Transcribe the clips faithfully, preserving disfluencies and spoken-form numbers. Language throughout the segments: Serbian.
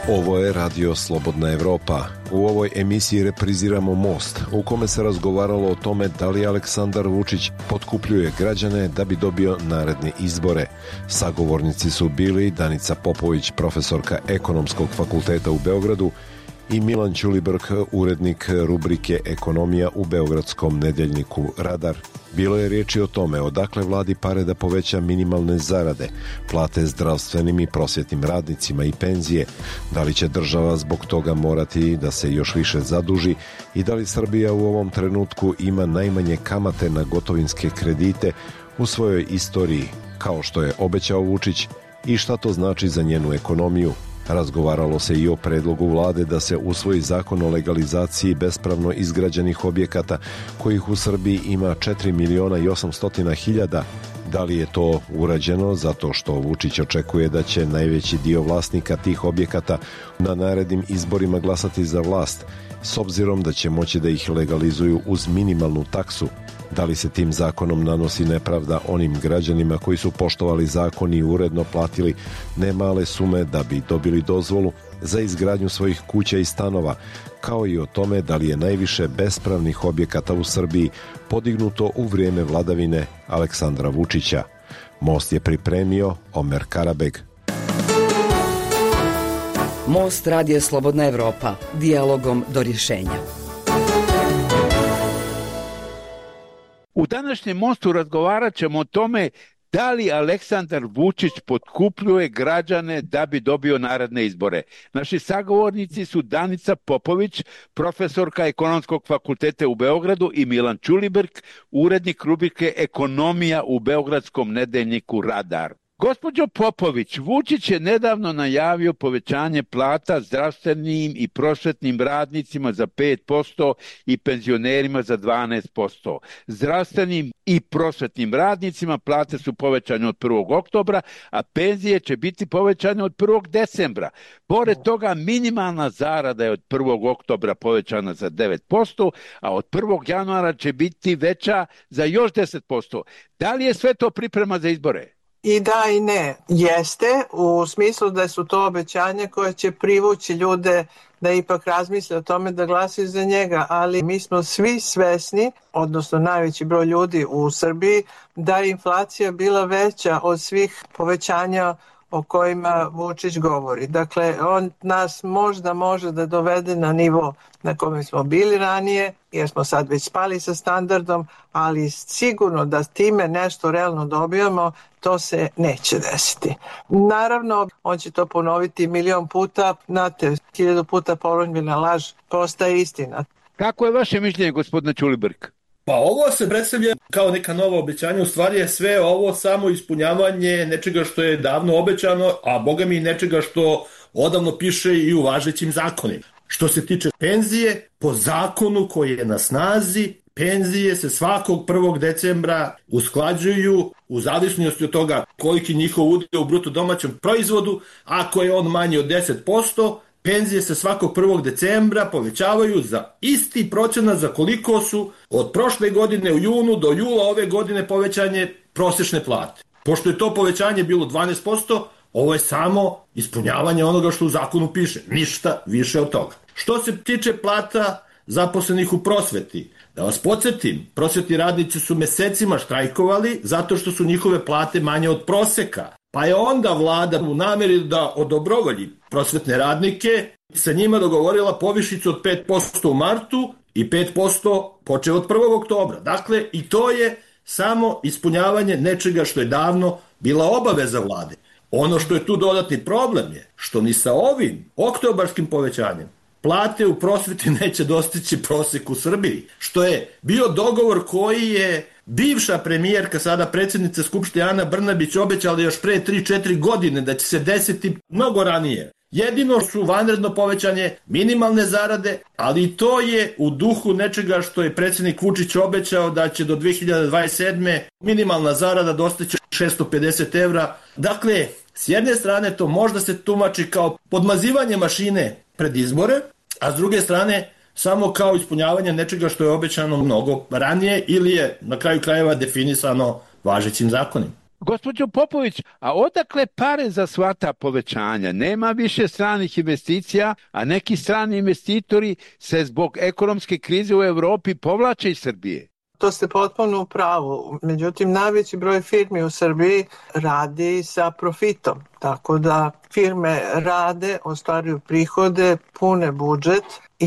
Ovo je Radio Slobodna Evropa. U ovoj emisiji repriziramo Most, u kome se razgovaralo o tome da li Aleksandar Vučić potkupljuje građane da bi dobio naredne izbore. Sagovornici su bili Danica Popović, profesorka Ekonomskog fakulteta u Beogradu, i Milan Ćulibrk, urednik rubrike Ekonomija u beogradskom nedeljniku Radar. Bilo je riječi o tome odakle vladi pare da poveća minimalne zarade, plate zdravstvenim i prosvjetnim radnicima i penzije, da li će država zbog toga morati da se još više zaduži i da li Srbija u ovom trenutku ima najmanje kamate na gotovinske kredite u svojoj istoriji, kao što je obećao Vučić, i šta to znači za njenu ekonomiju. Razgovaralo se i o predlogu vlade da se usvoji zakon o legalizaciji bespravno izgrađenih objekata, kojih u Srbiji ima četiri miliona i osamsto hiljada. Da li je to urađeno zato što Vučić očekuje da će najveći dio vlasnika tih objekata na narednim izborima glasati za vlast, s obzirom da će moći da ih legalizuju uz minimalnu taksu? Da li se tim zakonom nanosi nepravda onim građanima koji su poštovali zakon i uredno platili nemale sume da bi dobili dozvolu za izgradnju svojih kuća i stanova, kao i o tome da li je najviše bespravnih objekata u Srbiji podignuto u vrijeme vladavine Aleksandra Vučića? Most je pripremio Omer Karabeg. Most, Radio Slobodna Evropa, dijalogom do rješenja. U današnjem Mostu razgovarat ćemo o tome da li Aleksandar Vučić potkupljuje građane da bi dobio naredne izbore. Naši sagovornici su Danica Popović, profesorka Ekonomskog fakulteta u Beogradu, i Milan Ćulibrk, urednik rubrike Ekonomija u beogradskom nedeljniku Radar. Gospođo Popović, Vučić je nedavno najavio povećanje plata zdravstvenim i prosvetnim radnicima za pet posto i penzionerima za dvanaest posto. Zdravstvenim i prosvetnim radnicima plate su povećane od prvog oktobra, a penzije će biti povećane od prvog decembra. Pored toga, minimalna zarada je od prvog oktobra povećana za devet posto, a od prvog januara će biti veća za još deset posto. Da li je sve to priprema za izbore? I da i ne. Jeste, u smislu da su to obećanja koje će privući ljude da ipak razmisle o tome da glasaju za njega, ali mi smo svi svesni, odnosno najveći broj ljudi u Srbiji, da je inflacija bila veća od svih povećanja o kojima Vučić govori. Dakle, on nas možda može da dovede na nivo na kome smo bili ranije, jer smo sad već spali sa standardom, ali sigurno da time nešto realno dobijamo, to se neće desiti. Naravno, on će to ponoviti milion puta, znate, hiljadu puta ponovljena laž postaje istina. Kako je vaše mišljenje, gospodine Ćulibrk? Pa ovo se predstavlja kao neka nova obećanja, u stvari je sve ovo samo ispunjavanje nečega što je davno obećano, a boga mi nečega što odavno piše i u važećim zakonima. Što se tiče penzije, po zakonu koji je na snazi, penzije se svakog prvog decembra usklađuju u zavisnosti od toga koliki njihov udio u bruto domaćem proizvodu. Ako je on manji od deset posto, penzije se svakog prvog decembra povećavaju za isti procenat za koliko su od prošle godine u junu do jula ove godine povećanje prosječne plate. Pošto je to povećanje bilo dvanaest posto, ovo je samo ispunjavanje onoga što u zakonu piše, ništa više od toga. Što se tiče plata zaposlenih u prosveti, da vas podsjetim, prosvetni radnici su mesecima štrajkovali zato što su njihove plate manje od proseka. Pa je onda vlada u namjeri da odobrovolji prosvetne radnike sa njima dogovorila povišicu od pet posto u martu i pet posto počeo od prvog oktobra. Dakle, i to je samo ispunjavanje nečega što je davno bila obaveza vlade. Ono što je tu dodatni problem je što ni sa ovim oktobarskim povećanjem plate u prosveti neće dostići prosek u Srbiji, što je bio dogovor koji je bivša premijerka, sada predsjednica Skupštine Ana Brnabić, obećala još pre tri četiri godine da će se desiti mnogo ranije. Jedino su vanredno povećanje minimalne zarade, ali i to je u duhu nečega što je predsjednik Vučić obećao da će do dve hiljade dvadeset sedme minimalna zarada dostići šesto pedeset evra. Dakle, s jedne strane to možda se tumači kao podmazivanje mašine pred izbore, a s druge strane samo kao ispunjavanje nečega što je obećano mnogo ranije ili je na kraju krajeva definisano važećim zakonima. Gospođo Popović, a odakle pare za sva ta povećanja? Nema više stranih investicija, a neki strani investitori se zbog ekonomske krize u Europi povlače iz Srbije. To ste potpuno u pravu. Međutim, najveći broj firmi u Srbiji radi sa profitom. Tako da firme rade, ostvaruju prihode, pune budžet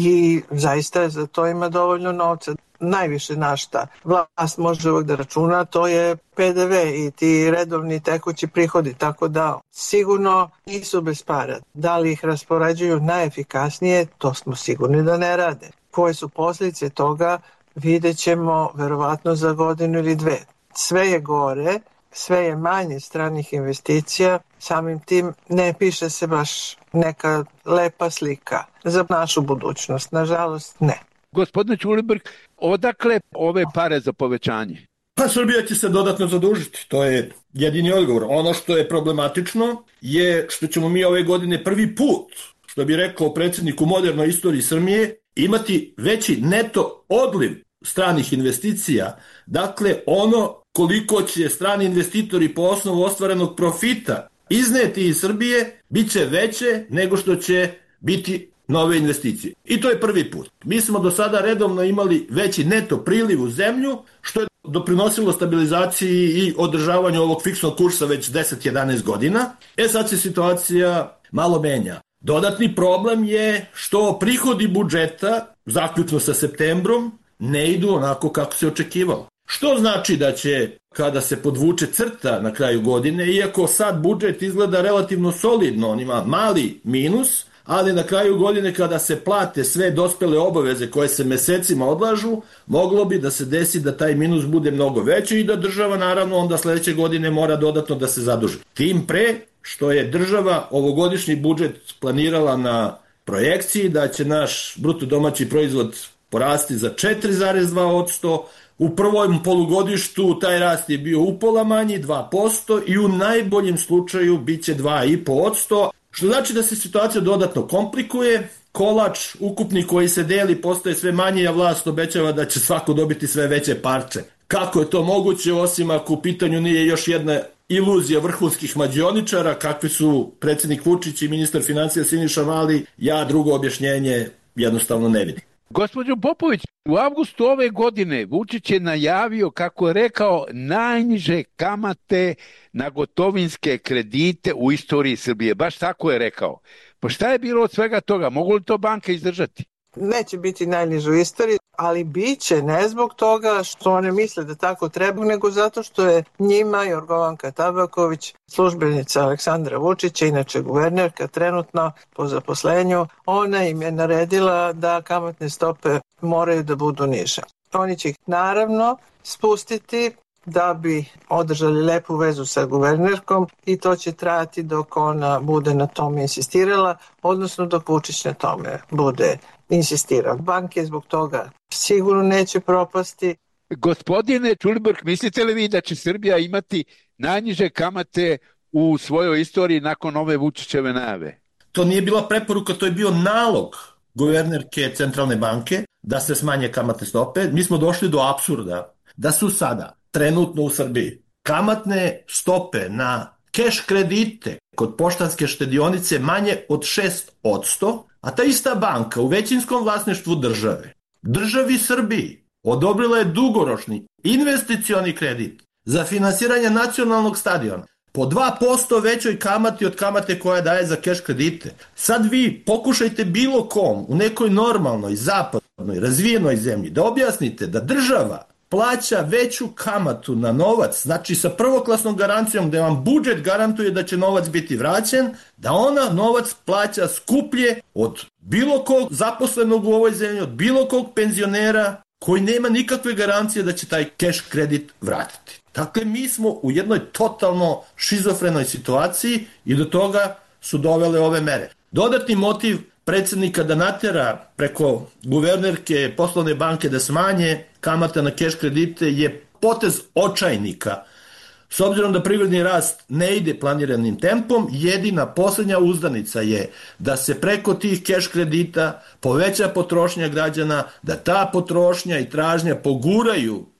i zaista za to ima dovoljno novca. Najviše na šta vlast može uvek da računa, to je P D V i ti redovni tekući prihodi, tako da sigurno nisu bez para. Da li ih raspoređuju najefikasnije, to smo sigurni da ne rade. Koje su posljedice toga, vidjet ćemo verovatno za godinu ili dve. Sve je gore, sve je manje stranih investicija, samim tim ne piše se baš neka lepa slika za našu budućnost. Nažalost, ne. Gospodine Ćulibrk, odakle ove pare za povećanje? Pa Srbija će se dodatno zadužiti, to je jedini odgovor. Ono što je problematično je što ćemo mi ove godine prvi put, što bi rekao predsjednik u modernoj istoriji Srbije, imati veći neto odliv stranih investicija. Dakle, ono koliko će strani investitori po osnovu ostvarenog profita izneti iz Srbije, bit će veće nego što će biti nove investicije. I to je prvi put. Mi smo do sada redovno imali veći neto priliv u zemlju, što je doprinosilo stabilizaciji i održavanju ovog fiksnog kursa već deset do jedanaest godina. E sad se situacija malo menja. Dodatni problem je što prihodi budžeta, zaključno sa septembrom, ne idu onako kako se očekivalo. Što znači da će, kada se podvuče crta na kraju godine, iako sad budžet izgleda relativno solidno, on ima mali minus, ali na kraju godine kada se plate sve dospele obaveze koje se mesecima odlažu, moglo bi da se desi da taj minus bude mnogo veći i da država naravno onda sledeće godine mora dodatno da se zaduži. Tim pre što je država ovogodišnji budžet planirala na projekciji da će naš bruto domaći proizvod porasti za četiri zarez dva posto, u prvom polugodištu taj rast je bio upola manji, dva posto, i u najboljem slučaju bit će dva i po posto, što znači da se situacija dodatno komplikuje, kolač ukupni koji se deli postaje sve manji, a vlast obećava da će svako dobiti sve veće parče. Kako je to moguće, osim ako u pitanju nije još jedna iluzija vrhunskih mađioničara, kakvi su predsjednik Vučić i ministar financija Siniša Mali, ja drugo objašnjenje jednostavno ne vidim. Gospođo Popović, u avgustu ove godine Vučić je najavio, kako je rekao, najniže kamate na gotovinske kredite u istoriji Srbije. Baš tako je rekao. Pa šta je bilo od svega toga? Mogu li to banke izdržati? Neće biti najniže u istoriji, ali bit će ne zbog toga što one misle da tako treba, nego zato što je njima Jorgovanka Tabaković, službenica Aleksandra Vučića, inače guvernerka trenutno po zaposlenju, ona im je naredila da kamatne stope moraju da budu niže. Oni će ih naravno spustiti da bi održali lepu vezu sa guvernerkom i to će trajati dok ona bude na tome insistirala, odnosno dok Vučić na tome bude insistirao. Banke zbog toga sigurno neće propasti. Gospodine Ćulibrk, mislite li vi da će Srbija imati najniže kamate u svojoj istoriji nakon ove Vučićeve najave? To nije bila preporuka, to je bio nalog guvernerke Centralne banke da se smanje kamatne stope. Mi smo došli do apsurda da su sada trenutno u Srbiji kamatne stope na keš kredite kod poštanske štedionice manje od šest posto, a ta ista banka u većinskom vlasništvu države, državi Srbiji, odobrila je dugoročni investicioni kredit za finansiranje nacionalnog stadiona po dva posto većoj kamati od kamate koja daje za keš kredite. Sad vi pokušajte bilo kom u nekoj normalnoj, zapadnoj, razvijenoj zemlji da objasnite da država plaća veću kamatu na novac, znači sa prvoklasnom garancijom da vam budžet garantuje da će novac biti vraćen, da ona novac plaća skuplje od bilo kog zaposlenog u ovoj zemlji, od bilo kog penzionera koji nema nikakve garancije da će taj keš kredit vratiti. Dakle, mi smo u jednoj totalno šizofrenoj situaciji i do toga su dovele ove mere. Dodatni motiv predsjednika da natera preko guvernerke poslovne banke da smanje kamata na keš kredite je potez očajnika. S obzirom da privredni rast ne ide planiranim tempom, jedina posljednja uzdanica je da se preko tih keš kredita poveća potrošnja građana, da ta potrošnja i tražnja poguraju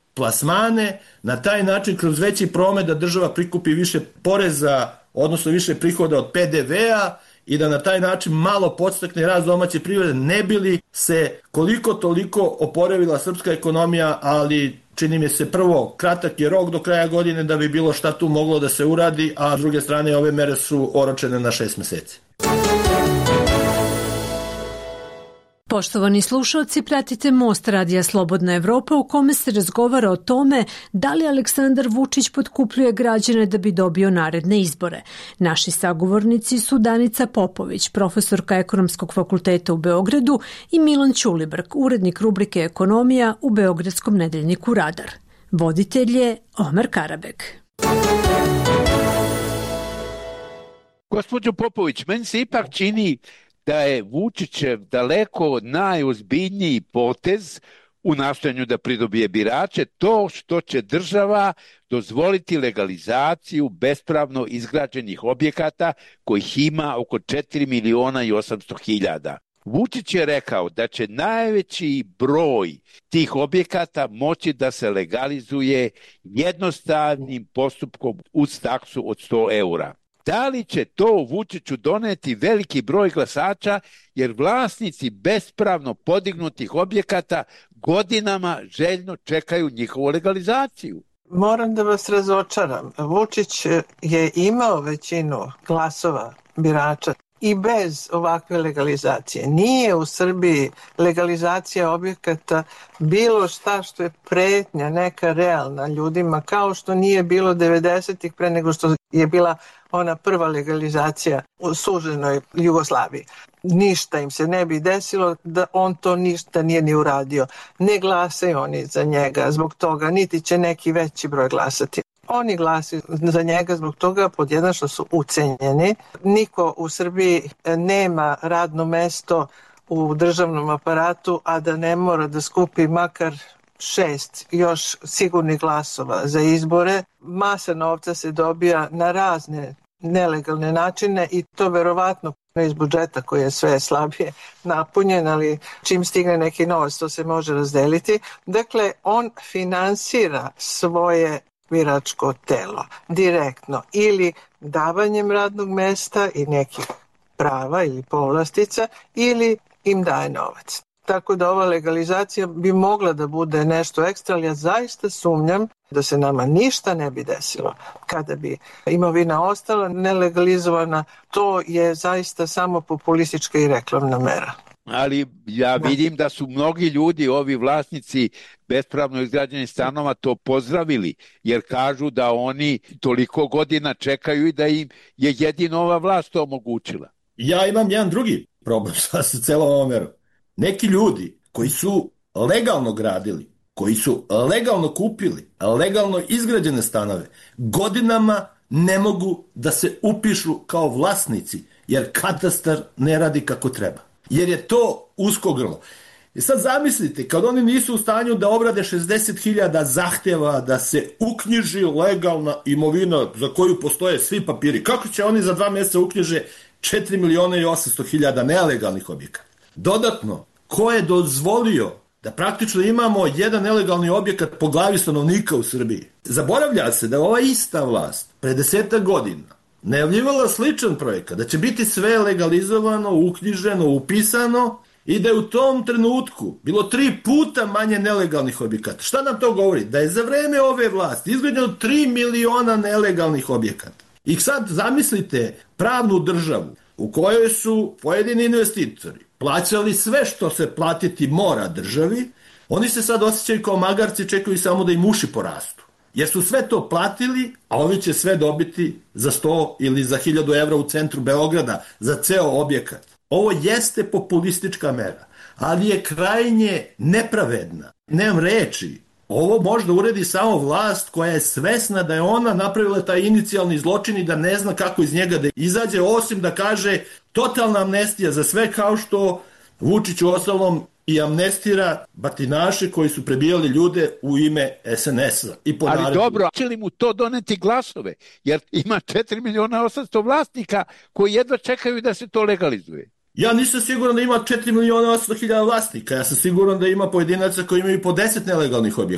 plasmane, na taj način kroz veći promet da država prikupi više poreza, odnosno više prihoda od pe de vea i da na taj način malo podstakne rast domaće privrede, ne bi li se koliko toliko oporavila srpska ekonomija, ali čini mi se prvo kratak je rok do kraja godine da bi bilo šta tu moglo da se uradi, a s druge strane ove mere su oročene na šest meseci. Poštovani slušalci, pratite Most Radija Slobodna Evropa u kome se razgovara o tome da li Aleksandar Vučić potkupljuje građane da bi dobio naredne izbore. Naši sagovornici su Danica Popović, profesorka Ekonomskog fakulteta u Beogradu, i Milan Ćulibrk, urednik rubrike Ekonomija u beogradskom nedeljniku Radar. Voditelj je Omer Karabek. Gospođo Popović, meni se ipak čini da je Vučićev daleko najozbiljniji potez u nastojanju da pridobije birače to što će država dozvoliti legalizaciju bespravno izgrađenih objekata kojih ima oko četiri miliona i osamsto hiljada. Vučić je rekao da će najveći broj tih objekata moći da se legalizuje jednostavnim postupkom uz taksu od sto eura. Da li će to Vučiću doneti veliki broj glasača, jer vlasnici bespravno podignutih objekata godinama željno čekaju njihovu legalizaciju? Moram da vas razočaram. Vučić je imao većinu glasova birača i bez ovakve legalizacije. Nije u Srbiji legalizacija objekata bilo šta što je pretnja neka realna ljudima, kao što nije bilo devedesetih pre nego što je bila ona prva legalizacija u suženoj Jugoslaviji. Ništa im se ne bi desilo da on to ništa nije ni uradio. Ne glasaju oni za njega zbog toga, niti će neki veći broj glasati. Oni glasaju za njega zbog toga, pod jedan, što su ucenjeni. Niko u Srbiji nema radno mesto u državnom aparatu, a da ne mora da skupi makar šest još sigurnih glasova za izbore. Masa novca se dobija na razne nelegalne načine i to verovatno iz budžeta koji je sve slabije napunjen, ali čim stigne neki novac to se može razdeliti. Dakle, on finansira svoje biračko telo direktno ili davanjem radnog mesta i nekih prava ili povlastica ili im daje novac. Tako da ova legalizacija bi mogla da bude nešto ekstra, ali ja zaista sumnjam da se nama ništa ne bi desilo kada bi imovina ostala nelegalizovana. To je zaista samo populistička i reklamna mera. Ali ja vidim da su mnogi ljudi, ovi vlasnici bespravno izgrađenih stanova, to pozdravili, jer kažu da oni toliko godina čekaju i da im je jedino ova vlast to omogućila. Ja imam jedan drugi problem sa celom ovom merom. Neki ljudi koji su legalno gradili, koji su legalno kupili, legalno izgrađene stanove, godinama ne mogu da se upišu kao vlasnici, jer katastar ne radi kako treba. Jer je to usko grlo. I sad zamislite, kad oni nisu u stanju da obrade šezdeset hiljada zahtjeva da se uknjiži legalna imovina za koju postoje svi papiri, kako će oni za dva mjeseca uknjiže četiri miliona i osamsto hiljada nelegalnih objekata? Dodatno, ko je dozvolio da praktično imamo jedan nelegalni objekat po glavi stanovnika u Srbiji? Zaboravlja se da ova ista vlast pre desetak godina najavljivala sličan projekat, da će biti sve legalizovano, uknjiženo, upisano i da je u tom trenutku bilo tri puta manje nelegalnih objekata. Šta nam to govori? Da je za vreme ove vlasti izgrađeno tri miliona nelegalnih objekata. I sad zamislite pravnu državu u kojoj su pojedini investitori plaćali sve što se platiti mora državi, oni se sad osjećaju kao magarci, čekaju samo da im uši porastu. Jer su sve to platili, a ovi će sve dobiti za sto ili za hiljadu evra u centru Beograda za ceo objekat. Ovo jeste populistička mera, ali je krajnje nepravedna. Nemam reči. Ovo možda uredi samo vlast koja je svesna da je ona napravila taj inicijalni zločin i da ne zna kako iz njega da izađe, osim da kaže totalna amnestija za sve, kao što Vučić u ostalom i amnestira batinaše koji su prebijali ljude u ime es en es-a. I ali dobro, će li mu to doneti glasove? Jer ima četiri miliona osamsto vlasnika koji jedva čekaju da se to legalizuje. Ja nisam siguran da ima četiri miliona osamsto hiljada vlasnika. Ja sam siguran da ima pojedinaca koji imaju po deset nelegalnih objekata.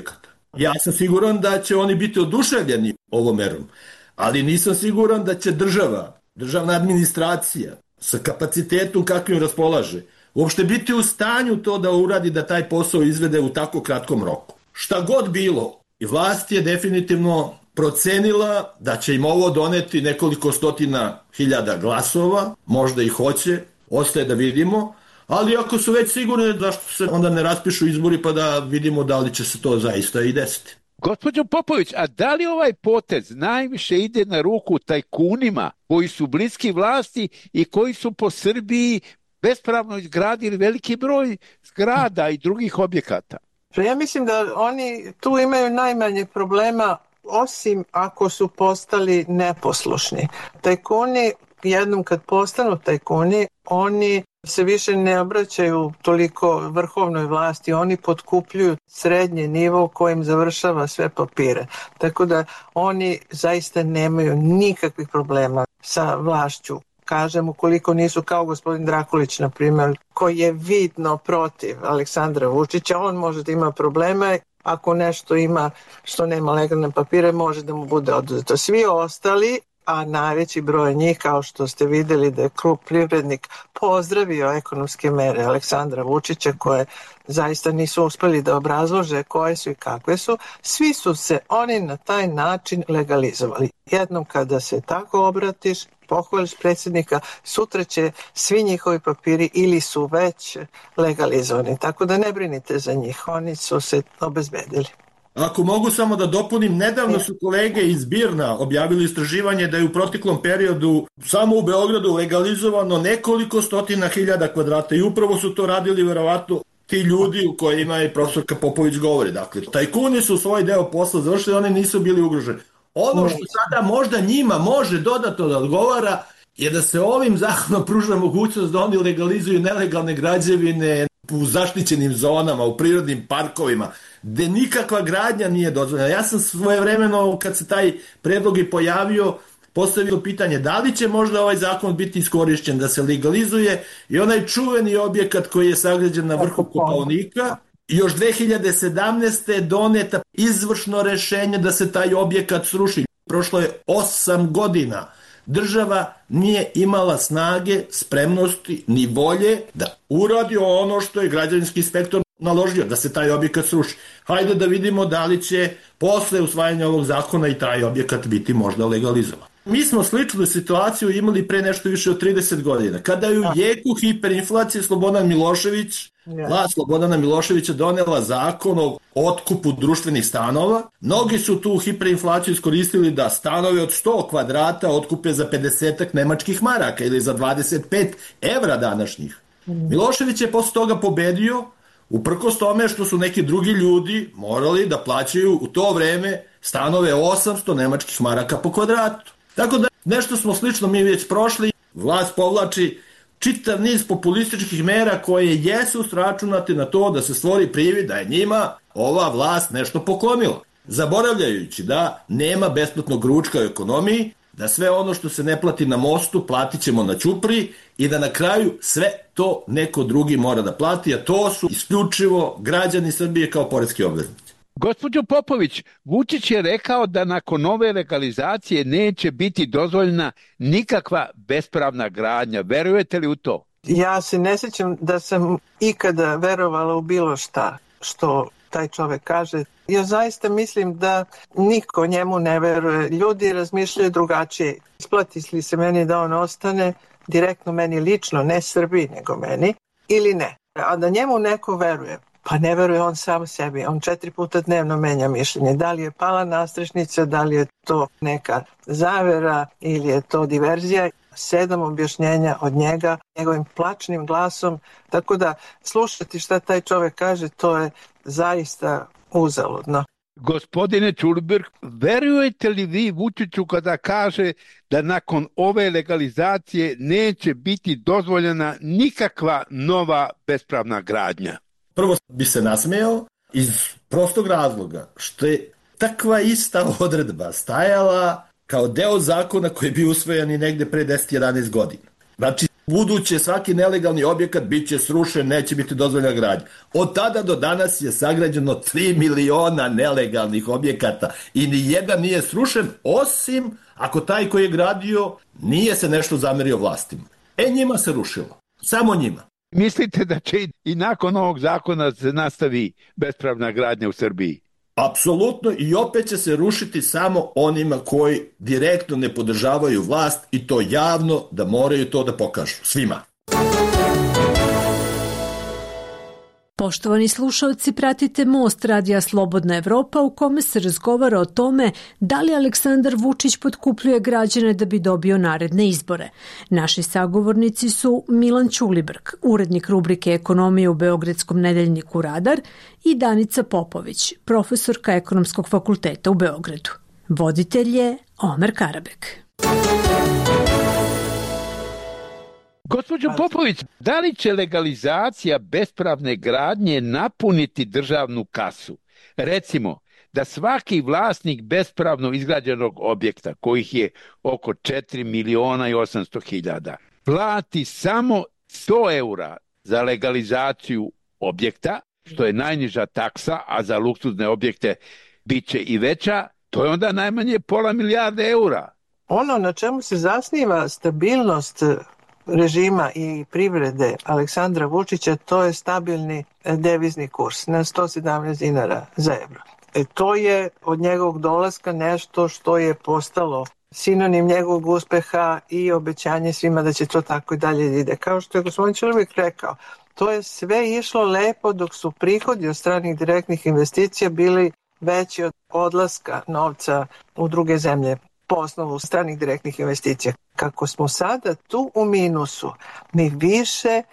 Ja sam siguran da će oni biti oduševljeni ovom merom, ali nisam siguran da će država, državna administracija sa kapacitetom kakvim raspolaže, uopšte biti u stanju to da uradi, da taj posao izvede u tako kratkom roku. Šta god bilo, i vlast je definitivno procenila da će im ovo doneti nekoliko stotina hiljada glasova, možda i hoće, ostaje da vidimo, ali ako su već sigurni, zašto se onda ne raspišu izbori pa da vidimo da li će se to zaista i desiti. Gospođo Popović, a da li ovaj potez najviše ide na ruku tajkunima koji su bliski vlasti i koji su po Srbiji bespravno izgradili veliki broj zgrada i drugih objekata? Ja mislim da oni tu imaju najmanje problema, osim ako su postali neposlušni. Tajkuni, jednom kad postanu tajkuni, oni se više ne obraćaju toliko vrhovnoj vlasti, oni potkupljuju srednji nivo kojim završava sve papire. Tako da oni zaista nemaju nikakvih problema sa vlašću. Kažem, ukoliko nisu kao gospodin Drakulić, na primjer, koji je vidno protiv Aleksandra Vučića, on može da ima probleme. Ako nešto ima što nema legalne papire, može da mu bude oduzeto. Svi ostali, a najveći broj njih, kao što ste videli da je klub Privrednik pozdravio ekonomske mere Aleksandra Vučića, koje zaista nisu uspeli da obrazlože koje su i kakve su, svi su se oni na taj način legalizovali. Jednom kada se tako obratiš, pohvališ predsjednika, sutra će svi njihovi papiri ili su već legalizovani. Tako da ne brinite za njih, oni su se obezbedili. Ako mogu samo da dopunim, nedavno su kolege iz Birna objavili istraživanje da je u proteklom periodu samo u Beogradu legalizovano nekoliko stotina hiljada kvadrata i upravo su to radili verovatno ti ljudi u kojima je profesorka Popović govori. Dakle, tajkuni su svoj deo posla završili, oni nisu bili ugroženi. Ono što sada možda njima može dodatno da odgovara je da se ovim zakonom pruža mogućnost da oni legalizuju nelegalne građevine u zaštićenim zonama, u prirodnim parkovima, gde nikakva gradnja nije dozvoljena. Ja sam svojevremeno, kad se taj predlog i pojavio, postavio pitanje da li će možda ovaj zakon biti iskorišćen da se legalizuje i onaj čuveni objekat koji je sagrađen na vrhu Kopaonika. Još dve hiljade sedamnaeste. je doneta izvršno rešenje da se taj objekat sruši. Prošlo je osam godina. Država nije imala snage, spremnosti ni volje da uradi ono što je građevinski inspektor naložio, da se taj objekat sruši. Hajde da vidimo da li će posle usvajanja ovog zakona i taj objekat biti možda legalizovan. Mi smo sličnu situaciju imali pre nešto više od trideset godina. Kada je u jeku hiperinflacije Slobodan Milošević, vlast Slobodana Miloševića donela zakon o otkupu društvenih stanova, mnogi su tu hiperinflaciju iskoristili da stanove od sto kvadrata otkupe za pedeset nemačkih maraka ili za dvadeset pet evra današnjih. Milošević je posle toga pobedio, uprkos tome što su neki drugi ljudi morali da plaćaju u to vreme stanove osamsto nemačkih maraka po kvadratu. Tako da nešto smo slično mi već prošli. Vlast povlači čitav niz populističkih mera koje jesu sračunate na to da se stvori privid da je njima ova vlast nešto poklonila. Zaboravljajući da nema besplatnog ručka u ekonomiji, da sve ono što se ne plati na mostu platit ćemo na ćupri i da na kraju sve to neko drugi mora da plati, a to su isključivo građani Srbije kao poreski obveznici. Gospođo Popović, Vučić je rekao da nakon ove legalizacije neće biti dozvoljena nikakva bespravna gradnja. Verujete li u to? Ja se ne sjećam da sam ikada verovala u bilo šta što taj čovek kaže. Ja zaista mislim da niko njemu ne veruje. Ljudi razmišljaju drugačije. Isplati li se meni da on ostane, direktno meni lično, ne Srbiji nego meni, ili ne. A da njemu neko veruje, pa ne veruje on sam sebi. On četiri puta dnevno menja mišljenje. Da li je pala nastrešnica, da li je to neka zavera ili je to diverzija. Sedam objašnjenja od njega, njegovim plačnim glasom. Tako da slušati šta taj čovek kaže, to je zaista uzaludno. Gospodine Čulibrk, verujete li vi Vučiću kada kaže da nakon ove legalizacije neće biti dozvoljena nikakva nova bespravna gradnja? Prvo bi se nasmejao iz prostog razloga što je takva ista odredba stajala kao deo zakona koji je bio usvojen i negde pre deset jedanaest godina. Znači, buduće svaki nelegalni objekat bit će srušen, neće biti dozvoljena gradnja. Od tada do danas je sagrađeno tri miliona nelegalnih objekata i ni jedan nije srušen, osim ako taj koji je gradio nije se nešto zamerio vlastima. E, njima se rušilo. Samo njima. Mislite da će i nakon ovog zakona se nastavi bespravna gradnja u Srbiji? Apsolutno, i opet će se rušiti samo onima koji direktno ne podržavaju vlast i to javno, da moraju to da pokažu svima. Poštovani slušalci, pratite Most radija Slobodna Evropa u kome se razgovara o tome da li Aleksandar Vučić potkupljuje građane da bi dobio naredne izbore. Naši sagovornici su Milan Ćulibrk, urednik rubrike Ekonomije u Beogradskom nedeljniku Radar, i Danica Popović, profesorka Ekonomskog fakulteta u Beogradu. Voditelj je Omer Karabek. Gospođo Popović, da li će legalizacija bespravne gradnje napuniti državnu kasu? Recimo, da svaki vlasnik bespravno izgrađenog objekta, kojih je oko četiri miliona i osamsto hiljada, plati samo sto eura za legalizaciju objekta, što je najniža taksa, a za luksuzne objekte bit će i veća, to je onda najmanje pola milijarde eura. Ono na čemu se zasniva stabilnost režima i privrede Aleksandra Vučića, to je stabilni devizni kurs na sto sedamnaest dinara za evro. E, to je od njegovog dolaska nešto što je postalo sinonim njegovog uspeha i obećanje svima da će to tako i dalje ide. Kao što je gospodin Ćulibrk rekao, to je sve išlo lepo dok su prihodi od stranih direktnih investicija bili veći od odlaska novca u druge zemlje po osnovu stranih direktnih investicija. Kako smo sada tu u minusu, mi više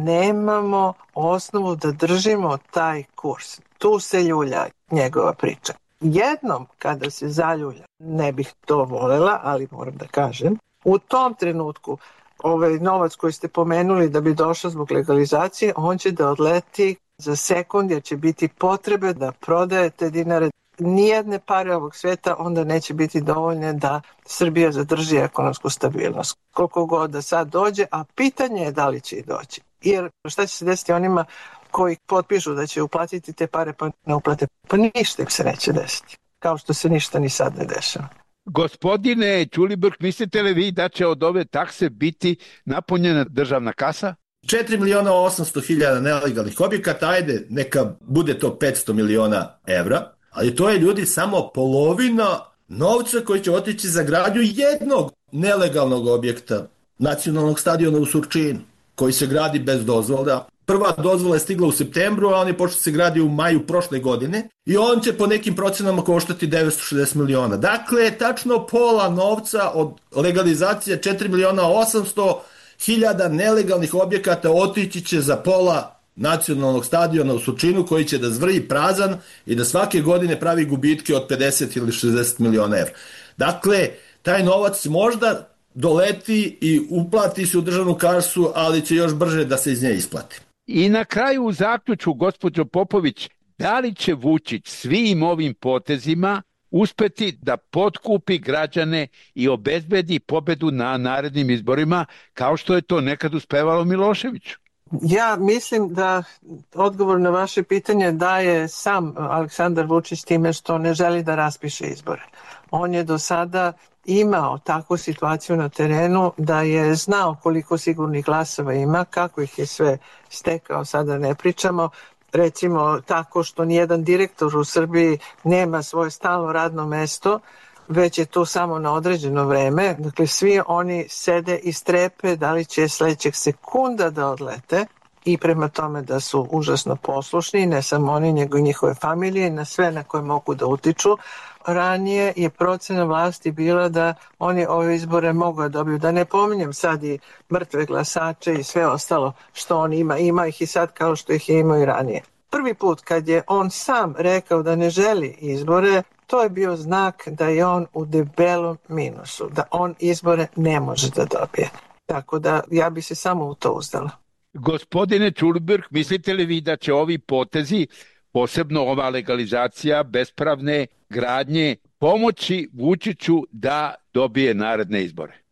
nemamo osnovu da držimo taj kurs. Tu se ljulja njegova priča. Jednom kada se zaljulja, ne bih to volela, ali moram da kažem, u tom trenutku ovaj novac koji ste pomenuli da bi došao zbog legalizacije, on će da odleti za sekund, jer će biti potrebe da prodajete dinare. Nijedne pare ovog sveta onda neće biti dovoljne da Srbija zadrži ekonomsku stabilnost. Koliko god da sad dođe, a pitanje je da li će i doći. Jer šta će se desiti onima koji potpišu da će uplatiti te pare pa ne uplate? Pa ništa im se neće desiti. Kao što se ništa ni sad ne dešava. Gospodine Ćulibrk, mislite li vi da će od ove takse biti napunjena državna kasa? četiri miliona osamsto hiljada nelegalnih objekata, ajde, neka bude to petsto miliona evra. Ali to je, ljudi, samo polovina novca koji će otići za gradnju jednog nelegalnog objekta, nacionalnog stadiona u Surčinu, koji se gradi bez dozvola. Prva dozvola je stigla u septembru, a on je počeo se gradi u maju prošle godine i on će po nekim procenama koštati devetsto šezdeset miliona. Dakle, tačno pola novca od legalizacije četiri miliona osamsto hiljada nelegalnih objekata otići će za pola nacionalnog stadiona u Surčinu, koji će da zvrji prazan i da svake godine pravi gubitke od pedeset ili šezdeset miliona evra. Dakle, taj novac možda doleti i uplati se u državnu kasu, ali će još brže da se iz nje isplati. I na kraju u zaključku, gospođo Popović, da li će Vučić svim ovim potezima uspeti da potkupi građane i obezbedi pobedu na narednim izborima, kao što je to nekad uspevalo Miloševiću? Ja mislim da odgovor na vaše pitanje daje sam Aleksandar Vučić time što ne želi da raspiše izbore. On je do sada imao takvu situaciju na terenu da je znao koliko sigurnih glasova ima, kako ih je sve stekao, sada ne pričamo. Recimo tako što nijedan direktor u Srbiji nema svoje stalno radno mesto, već je to samo na određeno vreme. Dakle, svi oni sede i strepe da li će sledećeg sekunda da odlete i prema tome da su užasno poslušni, ne samo oni, nego i njihove familije, na sve na koje mogu da utiču. Ranije je procena vlasti bila da oni ove izbore mogu da dobiju. Da ne pominjem sad i mrtve glasače i sve ostalo što on ima. Ima ih i sad kao što ih je imao i ranije. Prvi put kad je on sam rekao da ne želi izbore, to je bio znak da je on u debelom minusu, da on izbore ne može da dobije. Tako da ja bi se samo u to uzdala. Gospodine Ćulibrk, mislite li vi da će ovi potezi, posebno ova legalizacija bespravne gradnje, pomoći Vučiću da dobije naredne izbore?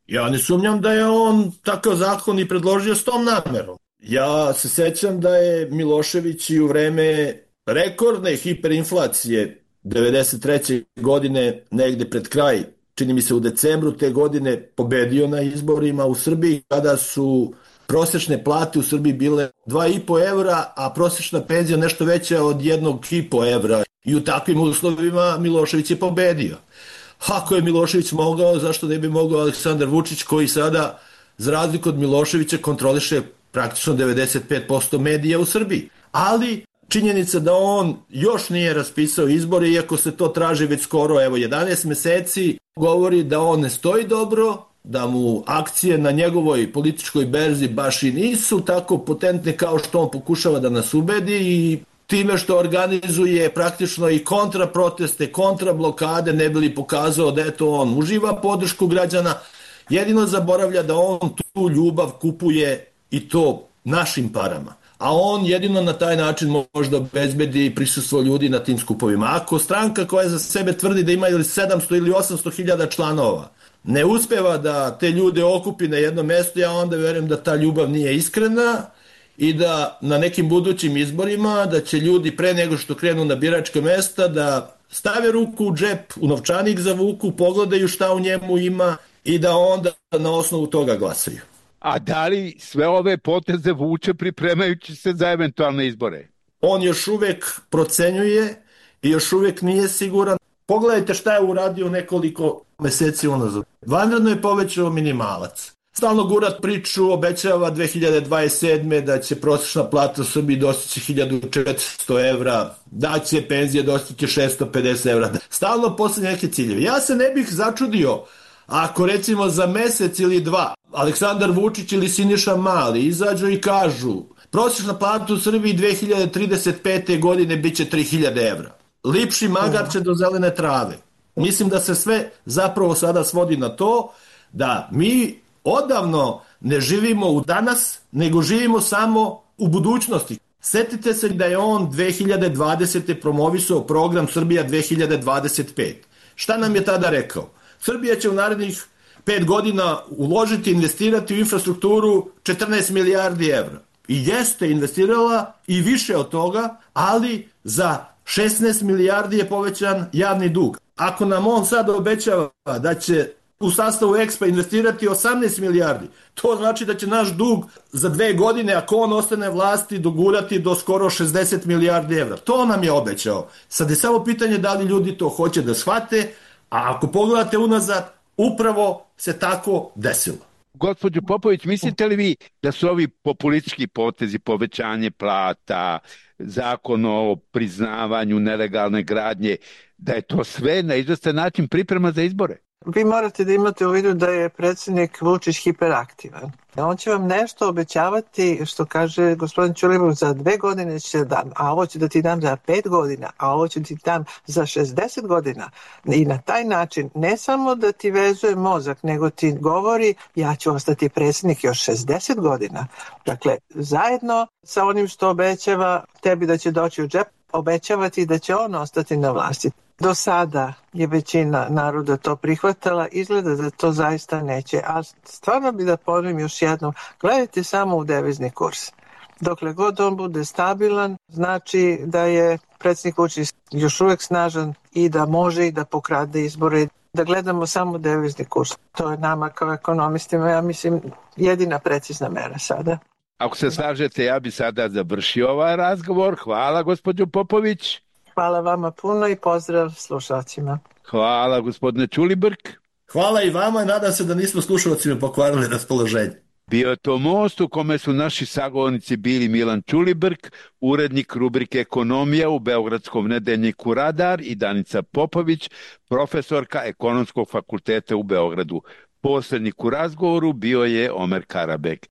Ja ne sumnjam da je on takav zakon i predložio s tom namerom. Ja se sećam da je Milošević i u vreme rekordne hiperinflacije devedeset treće godine, negde pred kraj, čini mi se u decembru te godine, pobedio na izborima u Srbiji, kada su prosečne plate u Srbiji bile dva i po evra, a prosečna penzija nešto veća od jednog i po evra. I u takvim uslovima Milošević je pobedio. Ako je Milošević mogao, zašto ne bi mogao Aleksandar Vučić, koji sada, za razliku od Miloševića, kontroliše praktično devedeset pet posto medija u Srbiji. Ali činjenica da on još nije raspisao izbore, iako se to traži već skoro, evo, jedanaest meseci, govori da on ne stoji dobro, da mu akcije na njegovoj političkoj berzi baš i nisu tako potentne kao što on pokušava da nas ubedi, i time što organizuje praktično i kontraproteste, kontrablokade, ne bi li pokazao da eto on uživa podršku građana, jedino zaboravlja da on tu ljubav kupuje i to našim parama. A on jedino na taj način može da obezbedi prisustvo ljudi na tim skupovima. Ako stranka koja za sebe tvrdi da ima ili sedamsto ili osamsto hiljada članova ne uspeva da te ljude okupi na jedno mesto, ja onda verujem da ta ljubav nije iskrena i da na nekim budućim izborima da će ljudi pre nego što krenu na biračka mesta da stave ruku u džep, u novčanik zavuku, pogledaju šta u njemu ima i da onda na osnovu toga glasaju. A da li sve ove poteze vuče pripremajući se za eventualne izbore? On još uvek procenjuje i još uvek nije siguran. Pogledajte šta je uradio nekoliko meseci unazad. Vanredno je povećao minimalac. Stalno gurat priču, obećava dve hiljade dvadeset sedme da će prosječna plata u Srbiji dostići hiljadu četiristo evra, da će penzije dostići šesto pedeset evra. Stalno postavlja neke ciljeve. Ja se ne bih začudio ako recimo za mesec ili dva Aleksandar Vučić ili Siniša Mali izađu i kažu prosječna plata u Srbiji dve hiljade trideset pete. godine bit će tri hiljade evra. Lipši magar će do zelene trave. Mislim da se sve zapravo sada svodi na to da mi odavno ne živimo u danas, nego živimo samo u budućnosti. Setite se da je on dve hiljade dvadesete. promovisao program Srbija dve hiljade dvadeset pet. Šta nam je tada rekao? Srbija će u narednih pet godina uložiti, investirati u infrastrukturu četrnaest milijardi evra. I jeste investirala i više od toga, ali za šesnaest milijardi je povećan javni dug. Ako nam on sad obećava da će u sastavu Expa investirati osamnaest milijardi, to znači da će naš dug za dve godine, ako on ostane vlasti, dogurati do skoro šezdeset milijardi evra. To nam je obećao. Sad je samo pitanje da li ljudi to hoće da shvate, a ako pogledate unazad, upravo se tako desilo. Gospođo Popović, mislite li vi da su ovi populistički potezi, povećanje plata, zakon o priznavanju nelegalne gradnje, da je to sve na izvestan način priprema za izbore? Vi morate da imate u vidu da je predsjednik Vučić hiperaktivan. On će vam nešto obećavati, što kaže gospodin Ćulibrk, za dve godine će dam, a ovo ću da ti dam za pet godina, a ovo ću ti dam za šezdeset godina. I na taj način ne samo da ti vezuje mozak, nego ti govori ja ću ostati predsjednik još šezdeset godina. Dakle, zajedno sa onim što obećava tebi da će doći u džep, obećavati da će on ostati na vlasti. Do sada je većina naroda to prihvatala, izgleda da to zaista neće, ali stvarno bi da ponovim još jednom, gledajte samo u devizni kurs. Dokle god on bude stabilan, znači da je predsjednik Vučić još uvek snažan i da može i da pokrade izbore. Da gledamo samo devizni kurs. To je nama kao ekonomistima, ja mislim, jedina precizna mera sada. Ako se slažete, ja bi sada završio ovaj razgovor. Hvala, gospođo Popović. Hvala vama puno i pozdrav slušalcima. Hvala, gospodine Ćulibrk. Hvala i vama i nadam se da nismo slušalcima pokvarili raspoloženje. Bio je to Most u kome su naši sagovornici bili Milan Ćulibrk, urednik rubrike Ekonomija u Beogradskom nedeljniku Radar, i Danica Popović, profesorka Ekonomskog fakulteta u Beogradu. Posrednik u razgovoru bio je Omer Karabek.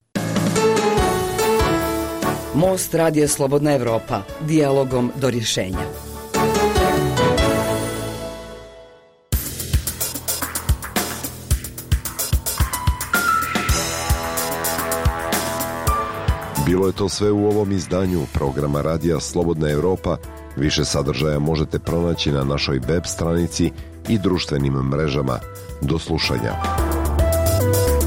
Most radija Slobodna Evropa, dijalogom do rješenja. Bilo je to sve u ovom izdanju programa radija Slobodna Evropa. Više sadržaja možete pronaći na našoj web stranici i društvenim mrežama. Do slušanja.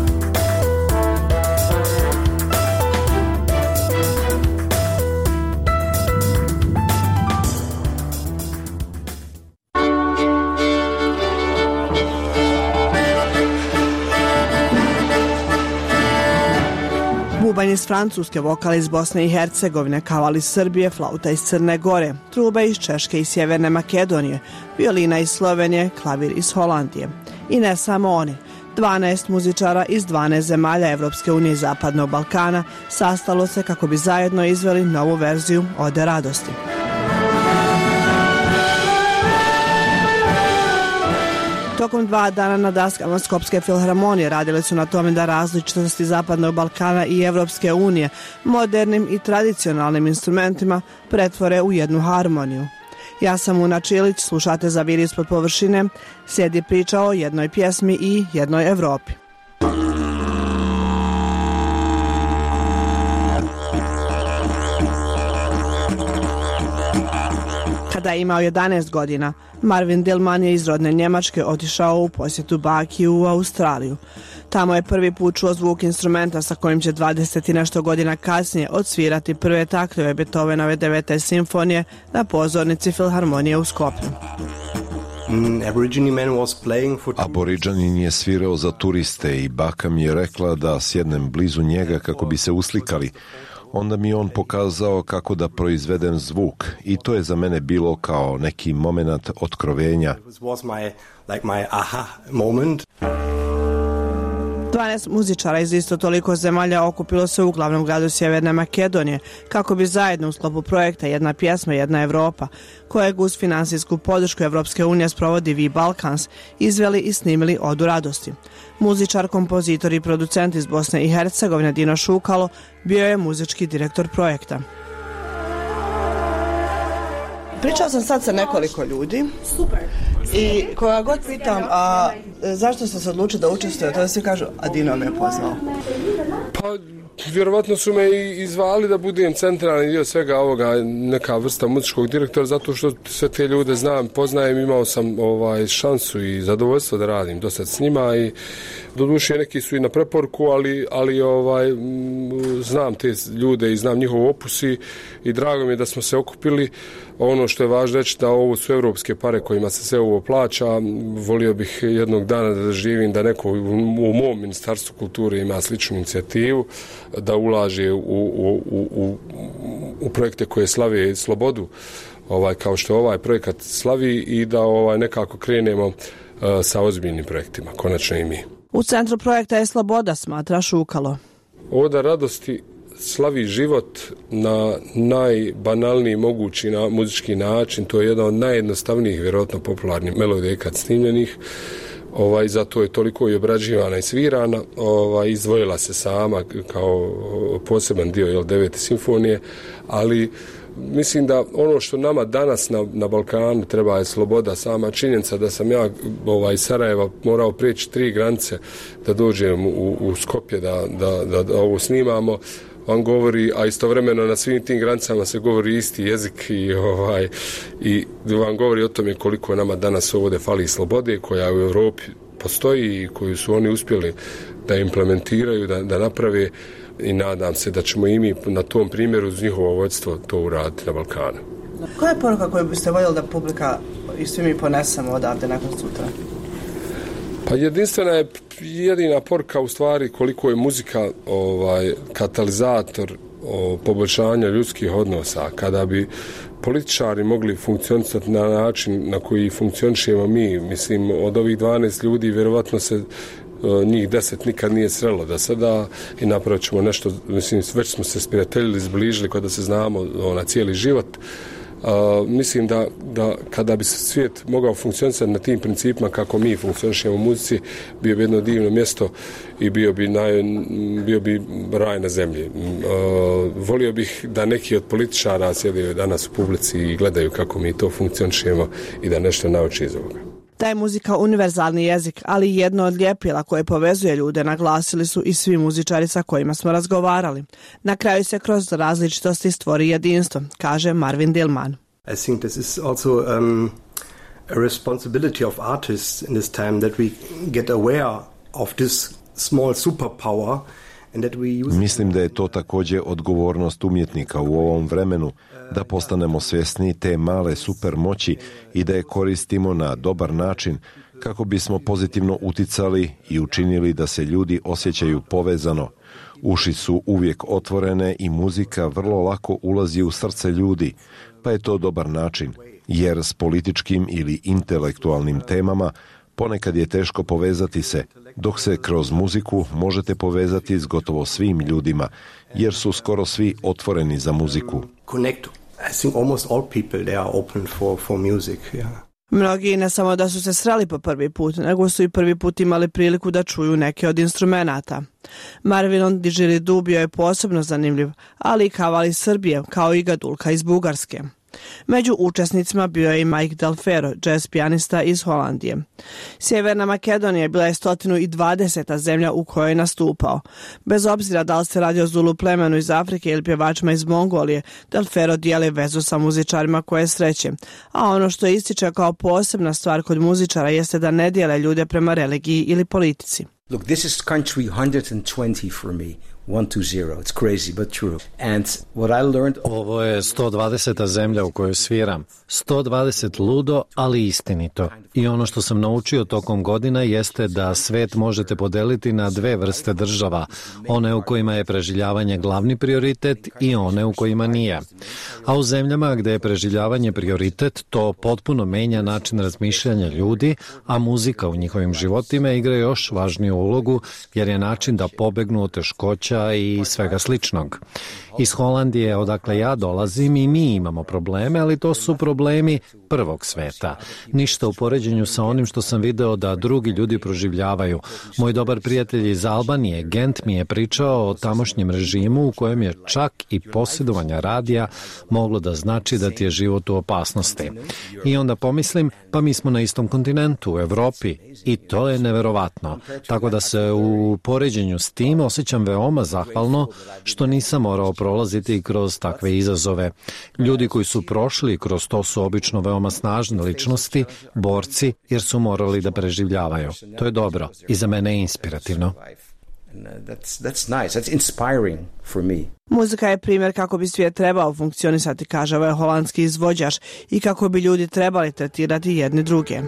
bubanj iz Francuske, vokal iz Bosne i Hercegovine, kaval iz Srbije, flauta iz Crne Gore, truba iz Češke i Sjeverne Makedonije, violina iz Slovenije, klavir iz Holandije. I ne samo oni. dvanaest muzičara iz dvanaest zemalja Evropske unije i Zapadnog Balkana sastalo se kako bi zajedno izveli novu verziju Ode radosti. Tokom dva dana na daskama Skopske filharmonije radile su na tome da različitosti Zapadnog Balkana i Evropske unije modernim i tradicionalnim instrumentima pretvore u jednu harmoniju. Ja sam Una Čilić, slušate Za vir ispod površine, sjedi priča o jednoj pjesmi i jednoj Evropi. Kada je imao jedanaest godina, Marvin Dillman je iz rodne Njemačke otišao u posjetu baki u Australiju. Tamo je prvi put čuo zvuk instrumenta sa kojim će dvadeset i nešto godina kasnije odsvirati prve taktove Beethovenove devete simfonije na pozornici filharmonije u Skopju. Aboriđanin je svirao za turiste i baka mi je rekla da sjednem blizu njega kako bi se uslikali. Onda mi on pokazao kako da proizvedem zvuk i to je za mene bilo kao neki moment otkrovenja. dvanaest muzičara iz isto toliko zemalja okupilo se u glavnom gradu Sjeverne Makedonije kako bi zajedno u sklopu projekta Jedna pjesma, jedna Evropa, kojeg uz finansijsku podršku Evropske unije sprovodi V Balkans, izveli i snimili Odu radosti. Muzičar, kompozitor i producent iz Bosne i Hercegovine Dino Šukalo bio je muzički direktor projekta. Pričao sam sad sa nekoliko ljudi. Super. I koga god pitam, a zašto ste se odlučili da učestvujete, to svi kažu, a Dino me je pozvao. Pa, vjerovatno su me i izvali da budem centralni dio svega ovoga, neka vrsta muzičkog direktora, zato što sve te ljude znam, poznajem, imao sam ovaj šansu i zadovoljstvo da radim dosta s njima i doduše neki su i na preporuku, ali, ali ovaj, znam te ljude i znam njihov opus i, i drago mi je da smo se okupili. Ono što je važno reći da ovo su evropske pare kojima se sve ovo plaća. Volio bih jednog dana da živim da neko u mom Ministarstvu kulture ima sličnu inicijativu, da ulaže u, u, u, u projekte koje slave slobodu, ovaj, kao što ovaj projekat slavi i da ovaj, nekako krenemo uh, sa ozbiljnim projektima, konačno i mi. U centru projekta je sloboda, smatra Šukalo. Oda radosti slavi život na najbanalniji mogući na muzički način. To je jedan od najjednostavnijih, vjerojatno popularnih melodija kad snimljenih. Ovaj, zato je toliko i obrađivana i svirana. Ovaj, izdvojila se sama kao poseban dio jel, devete simfonije, ali mislim da ono što nama danas na, na Balkanu treba je sloboda. Sama činjenica da sam ja ovaj, iz Sarajeva morao prijeći tri granice da dođem u, u Skopje da, da, da, da ovo snimamo, vam govori, a istovremeno na svim tim granicama se govori isti jezik i, ovaj, i vam govori o tome koliko nama danas ovdje fali slobode koja u Europi postoji i koju su oni uspjeli da implementiraju, da, da naprave i nadam se da ćemo i mi na tom primjeru uz njihovo vodstvo to uraditi na Balkanu. Koja je poruka koju biste voljeli da publika i svi mi ponesemo odavde nakon sutra? Pa jedinstvena je jedina poruka u stvari koliko je muzika ovaj, katalizator o, poboljšanja ljudskih odnosa. Kada bi političari mogli funkcionisati na način na koji funkcionišemo mi, mislim od ovih dvanaest ljudi vjerovatno se njih deset nikad nije srelo da sada i napravit ćemo nešto, mislim već smo se sprijateljili, zbližili kada se znamo na cijeli život. Uh, mislim da, da kada bi svijet mogao funkcionisati na tim principima kako mi funkcionišemo u muzici, bio bi jedno divno mjesto i bio bi, naj, bio bi raj na zemlji. Uh, volio bih da neki od političara sjedaju danas u publici i gledaju kako mi to funkcionišemo i da nešto nauči iz ovoga. Da je muzika univerzalni jezik, ali jedno od ljepila koje povezuje ljude, naglasili su i svi muzičari sa kojima smo razgovarali. Na kraju se kroz različitosti stvori jedinstvo, kaže Marvin Dillman. I think this is also um, a responsibility of artists in this time that we get aware of this small superpower. Mislim da je to također odgovornost umjetnika u ovom vremenu, da postanemo svjesni te male super moći i da je koristimo na dobar način kako bismo pozitivno uticali i učinili da se ljudi osjećaju povezano. Uši su uvijek otvorene i muzika vrlo lako ulazi u srce ljudi, pa je to dobar način, jer s političkim ili intelektualnim temama ponekad je teško povezati se, dok se kroz muziku možete povezati s gotovo svim ljudima, jer su skoro svi otvoreni za muziku. Connect. I think almost all people they are open for for music, yeah. Mnogi ne samo da su se sreli po prvi put, nego su i prvi put imali priliku da čuju neke od instrumenata. Marvinon Didgeridoo bio je posebno zanimljiv, ali i kaval iz Srbije, kao i gadulka iz Bugarske. Među učesnicima bio je i Mike Delfero, jazz pijanista iz Holandije. Sjeverna Makedonija bila je sto dvadeseta zemlja u kojoj je nastupao. Bez obzira da li se radi o Zulu plemenu iz Afrike ili pjevačima iz Mongolije, Delfero dijeli vezu sa muzičarima koje sreće. A ono što ističe kao posebna stvar kod muzičara jeste da ne dijele ljude prema religiji ili politici. Look, this is country one hundred twenty for me. one two zero. It's crazy but true. And what I learned... Ovo je sto dvadeseta zemlja u kojoj sviram. sto dvadeset ludo, ali istinito. I ono što sam naučio tokom godina jeste da svet možete podeliti na dve vrste država. One u kojima je preživljavanje glavni prioritet i one u kojima nije. A u zemljama gde je preživljavanje prioritet, to potpuno menja način razmišljanja ljudi, a muzika u njihovim životima igra još važniju ulogu, jer je način da pobegnu od teškoća i svega sličnog. Iz Holandije, odakle ja dolazim, i mi imamo probleme, ali to su problemi prvog sveta. Ništa u poređenju sa onim što sam video da drugi ljudi proživljavaju. Moj dobar prijatelj iz Albanije, Gent, mi je pričao o tamošnjem režimu u kojem je čak i posjedovanje radija moglo da znači da ti je život u opasnosti. I onda pomislim, pa mi smo na istom kontinentu, u Evropi, i to je neverovatno. Tako da se u poređenju s tim osjećam veoma zahvalno što nisam morao prolaziti kroz takve izazove. Ljudi koji su prošli kroz to su obično veoma snažne ličnosti, borci, jer su morali da preživljavaju. To je dobro i za mene je inspirativno. That's, that's nice. That's inspiring for me. Muzika je primjer kako bi svijet trebao funkcionisati, kaže ovaj holandski izvođač, i kako bi ljudi trebali tretirati jedni druge.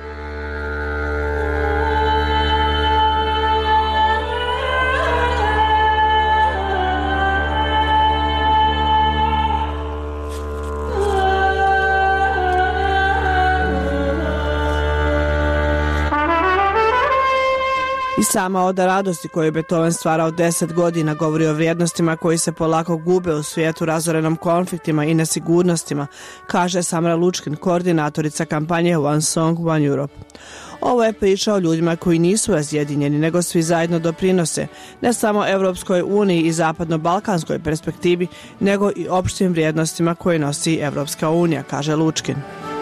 I sama oda radosti koju je Beethoven stvarao deset godina govori o vrijednostima koji se polako gube u svijetu razorenom konfliktima i nesigurnostima, kaže Samra Lučkin, koordinatorica kampanje One Song, One Europe. Ovo je priča o ljudima koji nisu razjedinjeni, nego svi zajedno doprinose, ne samo Evropskoj uniji i zapadno-balkanskoj perspektivi, nego i opštim vrijednostima koje nosi Evropska unija, kaže Lučkin.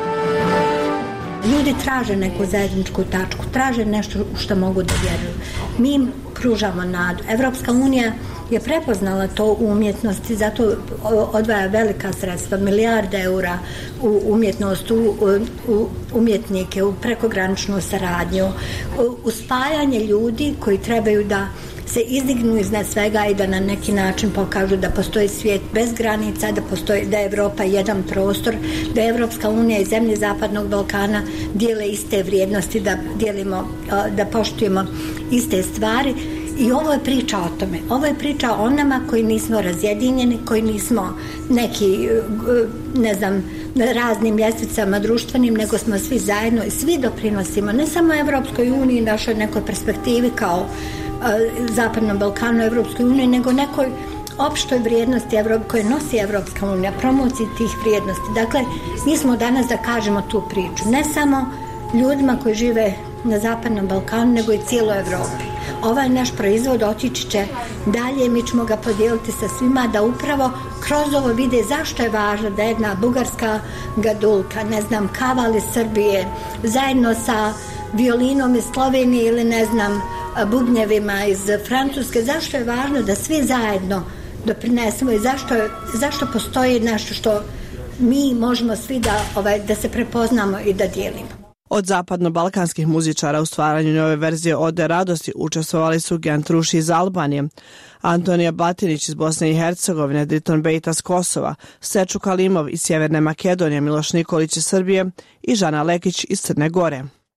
Ljudi traže neku zajedničku tačku, traže nešto u što mogu da vjeruju. Mi im pružamo nadu. Evropska unija je prepoznala to u umjetnosti, zato odvaja velika sredstva, milijarde eura u umjetnost, u, u umjetnike, u prekograničnu saradnju, u, u spajanje ljudi koji trebaju da se izdignu iznad svega i da na neki način pokažu da postoji svijet bez granica, da postoji, da je Evropa jedan prostor, da je Evropska unija i zemlje Zapadnog Balkana dijele iste vrijednosti, da dijelimo, da poštujemo iste stvari. I ovo je priča o tome. Ovo je priča o nama koji nismo razjedinjeni, koji nismo neki, ne znam, na raznim ljestvicama društvenim, nego smo svi zajedno i svi doprinosimo ne samo Evropskoj uniji, našoj nekoj perspektivi kao Zapadnom Balkanu, Evropskoj uniji, nego nekoj opštoj vrijednosti koje nosi Evropska unija, promociji tih vrijednosti. Dakle, mi smo danas da kažemo tu priču, ne samo ljudima koji žive na Zapadnom Balkanu, nego i cijeloj Evropi. Ovaj naš proizvod otići će dalje, mi ćemo ga podijeliti sa svima, da upravo kroz ovo vide zašto je važno da jedna bugarska gadulka, ne znam, kaval iz Srbije, zajedno sa violinom iz Slovenije ili ne znam, bubnjevima iz Francuske, zašto je važno da svi zajedno doprinesemo i zašto, zašto postoji nešto što mi možemo svi da, ovaj, da se prepoznamo i da dijelimo. Od zapadno-balkanskih muzičara u stvaranju nove verzije Ode radosti učestvovali su Gentruši iz Albanije, Antonija Batinić iz Bosne i Hercegovine, Driton Bejta s Kosova, Seču Kalimov iz Sjeverne Makedonije, Miloš Nikolić iz Srbije i Žana Lekić iz Crne Gore.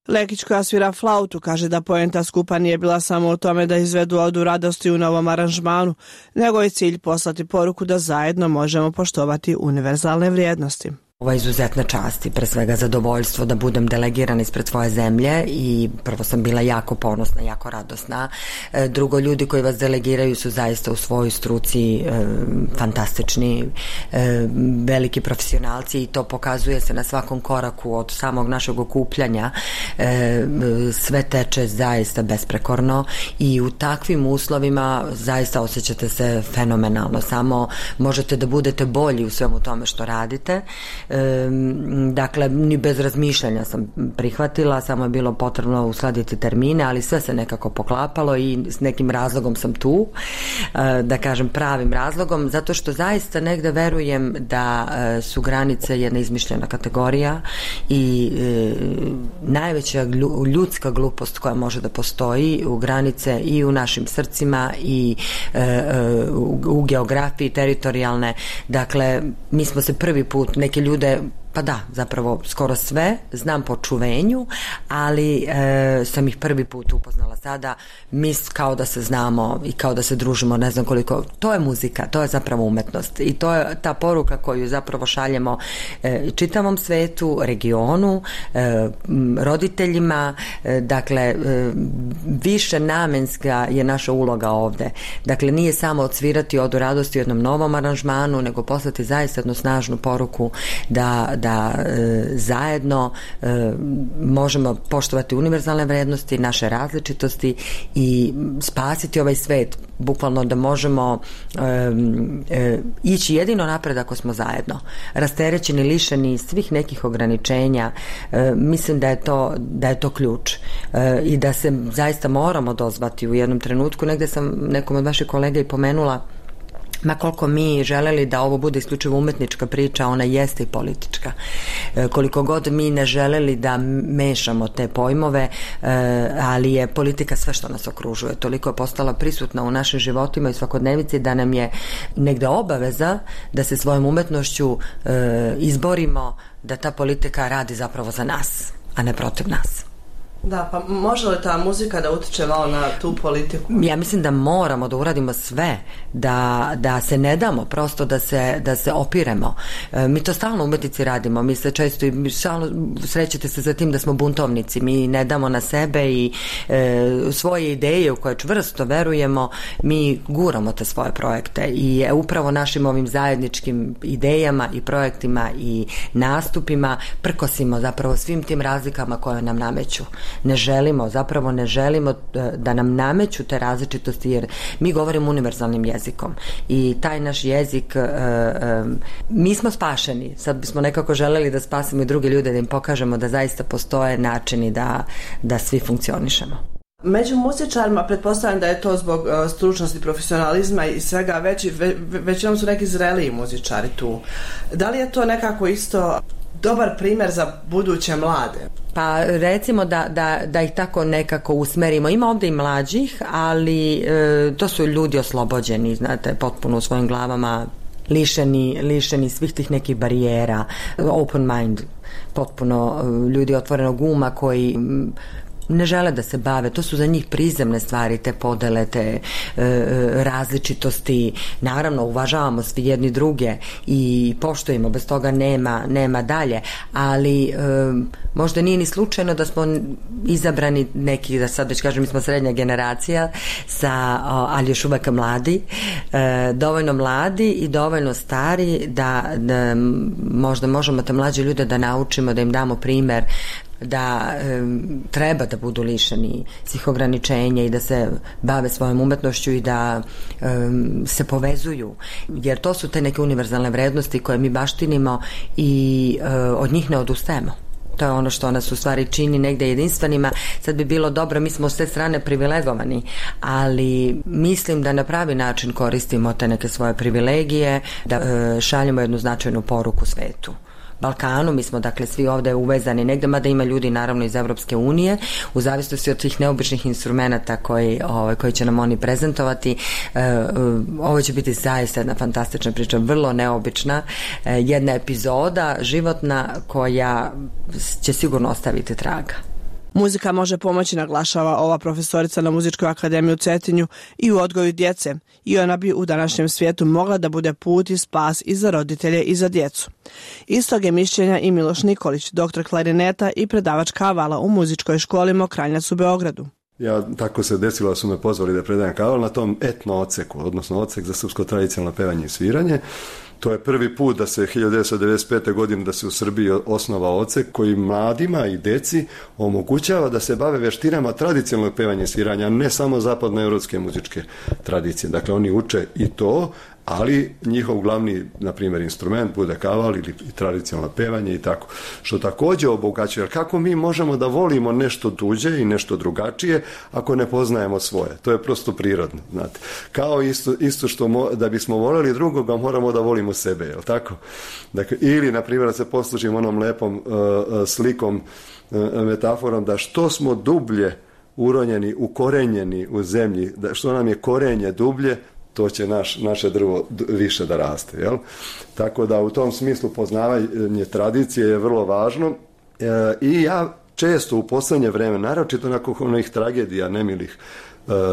Lekić, koja svira flautu, kaže da poenta skupa nije bila samo u tome da izvedu odu radosti u novom aranžmanu, nego je cilj poslati poruku da zajedno možemo poštovati univerzalne vrijednosti. Ovo je izuzetna čast i pre svega zadovoljstvo da budem delegirana ispred svoje zemlje i prvo sam bila jako ponosna, jako radosna. Drugo, ljudi koji vas delegiraju su zaista u svojoj struci e, fantastični, e, veliki profesionalci i to pokazuje se na svakom koraku od samog našeg okupljanja. E, sve teče zaista besprekorno i u takvim uslovima zaista osjećate se fenomenalno. Samo možete da budete bolji u svemu tome što radite. Dakle, ni bez razmišljanja sam prihvatila, samo je bilo potrebno uskladiti termine, ali sve se nekako poklapalo i s nekim razlogom sam tu, da kažem pravim razlogom, zato što zaista negde verujem da su granice jedna izmišljena kategorija i najveća ljudska glupost koja može da postoji u granice i u našim srcima i u geografiji teritorijalne. Dakle, mi smo se prvi put, neke ljude, pa da, zapravo skoro sve znam po čuvenju, ali e, sam ih prvi put upoznala sada, mi kao da se znamo i kao da se družimo, ne znam koliko, to je muzika, to je zapravo umetnost i to je ta poruka koju zapravo šaljemo e, čitavom svetu, regionu, e, roditeljima, e, dakle e, više namenska je naša uloga ovde, dakle nije samo odsvirati odu radosti u jednom novom aranžmanu, nego poslati zaista jednu snažnu poruku da da e, zajedno e, možemo poštovati univerzalne vrednosti, naše različitosti i spasiti ovaj svet, bukvalno da možemo e, e, ići jedino napred ako smo zajedno, rasterećeni, lišeni svih nekih ograničenja. E, mislim da je to, da je to ključ e, i da se zaista moramo dozvati u jednom trenutku. Negde sam nekom od vaših kolega i pomenula, ma koliko mi želeli da ovo bude isključivo umetnička priča, ona jeste i politička. E, koliko god mi ne želeli da mešamo te pojmove, e, ali je politika sve što nas okružuje. Toliko je postala prisutna u našim životima i svakodnevici da nam je negde obaveza da se svojom umetnošću e, izborimo da ta politika radi zapravo za nas, a ne protiv nas. Da, pa može li ta muzika da utiče malo na tu politiku? Ja mislim da moramo da uradimo sve, da, da se ne damo, prosto da se, da se opiremo. E, mi to stalno u umetnici radimo, mi se često i stalno srećete se za tim da smo buntovnici, mi ne damo na sebe i e, svoje ideje u koje čvrsto verujemo, mi guramo te svoje projekte i upravo našim ovim zajedničkim idejama i projektima i nastupima prkosimo zapravo svim tim razlikama koje nam nameću. Ne želimo, zapravo ne želimo da nam nameću te različitosti, jer mi govorimo univerzalnim jezikom i taj naš jezik, mi smo spašeni, sad bismo nekako želeli da spasimo i druge ljude, da im pokažemo da zaista postoje načini da, da svi funkcionišemo. Među muzičarima pretpostavljam da je to zbog uh, stručnosti, profesionalizma i svega, već, ve, većinom su neki zreliji muzičari tu. Da li je to nekako isto dobar primjer za buduće mlade? Pa recimo da, da, da ih tako nekako usmerimo. Ima ovdje i mlađih, ali e, to su ljudi oslobođeni, znate, potpuno u svojim glavama, lišeni, lišeni svih tih nekih barijera, open mind, potpuno ljudi otvorenog uma koji ne žele da se bave, to su za njih prizemne stvari, te podele, te e, različitosti. Naravno, uvažavamo svi jedni druge i poštujemo, bez toga nema, nema dalje, ali e, možda nije ni slučajno da smo izabrani neki, da sad već kažem, mi smo srednja generacija, sa, o, ali još uvek mladi, e, dovoljno mladi i dovoljno stari da, da možda možemo te mlađe ljude da naučimo, da im damo primer da e, treba da budu lišeni svih ograničenja i da se bave svojom umetnošću i da e, se povezuju, jer to su te neke univerzalne vrednosti koje mi baštinimo i e, od njih ne odustajemo. To je ono što nas u stvari čini negde jedinstvenima. Sad bi bilo dobro, mi smo s te strane privilegovani, ali mislim da na pravi način koristimo te neke svoje privilegije, da e, šaljemo jednu značajnu poruku svetu. Balkanu, mi smo dakle svi ovde uvezani negde, mada ima ljudi naravno iz Evropske unije, u zavisnosti od tih neobičnih instrumenta koji, ovaj, koji će nam oni prezentovati. E, ovo će biti zaista jedna fantastična priča, vrlo neobična, e, jedna epizoda životna koja će sigurno ostaviti traga. Muzika može pomoći, naglašava ova profesorica na Muzičkoj akademiji u Cetinju, i u odgoju djece, i ona bi u današnjem svijetu mogla da bude put i spas i za roditelje i za djecu. Istog je mišljenja i Miloš Nikolić, doktor klarineta i predavač kavala u muzičkoj školi Mokranjac u Beogradu. Ja, tako se desilo da su me pozvali da predajem kaval na tom etno odseku, odnosno odsek za srpsko tradicionalno pevanje i sviranje. To je prvi put da se hiljadu devetsto devedeset pete. godine da se u Srbiji osnova odsek koji mladima i deci omogućava da se bave veštinama tradicionalnog pevanja i sviranja, a ne samo zapadnoevropske muzičke tradicije. Dakle, oni uče i to, ali njihov glavni, na primjer, instrument bude kaval ili tradicionalno pevanje i tako. Što također obogaćuje, jer kako mi možemo da volimo nešto tuđe i nešto drugačije ako ne poznajemo svoje? To je prosto prirodno, znate. Kao isto, isto što mo, da bismo voljeli drugoga, moramo da volimo sebe, je li tako? Dakle, ili, na primjer, da se poslužimo onom lepom uh, slikom, uh, metaforom, da što smo dublje uronjeni, ukorenjeni u zemlji, da što nam je korenje dublje, to će naš, naše drvo više da raste. Jel? Tako da u tom smislu poznavanje tradicije je vrlo važno e, i ja često u posljednje vreme, naročito nakon onih tragedija nemilih e, e,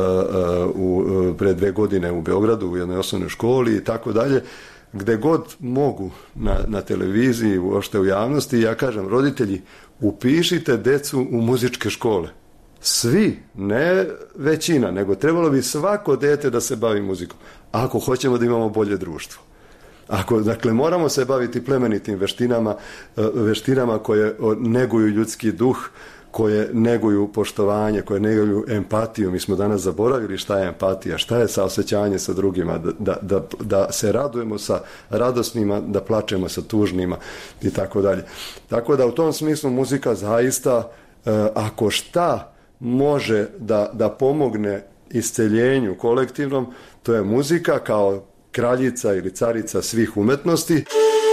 u, pre dve godine u Beogradu u jednoj osnovnoj školi i tako dalje, gde god mogu na, na televiziji, uopšte u javnosti, ja kažem, roditelji, upišite decu u muzičke škole. Svi, ne većina, nego trebalo bi svako dete da se bavi muzikom, ako hoćemo da imamo bolje društvo. Ako, dakle, moramo se baviti plemenitim veštinama, veštinama koje neguju ljudski duh, koje neguju poštovanje, koje neguju empatiju. Mi smo danas zaboravili šta je empatija, šta je saosećanje sa drugima, da, da, da se radujemo sa radosnima, da plačemo sa tužnima i tako dalje. Tako da u tom smislu muzika zaista, ako šta može da, da pomogne isceljenju kolektivnom, to je muzika kao kraljica ili carica svih umetnosti.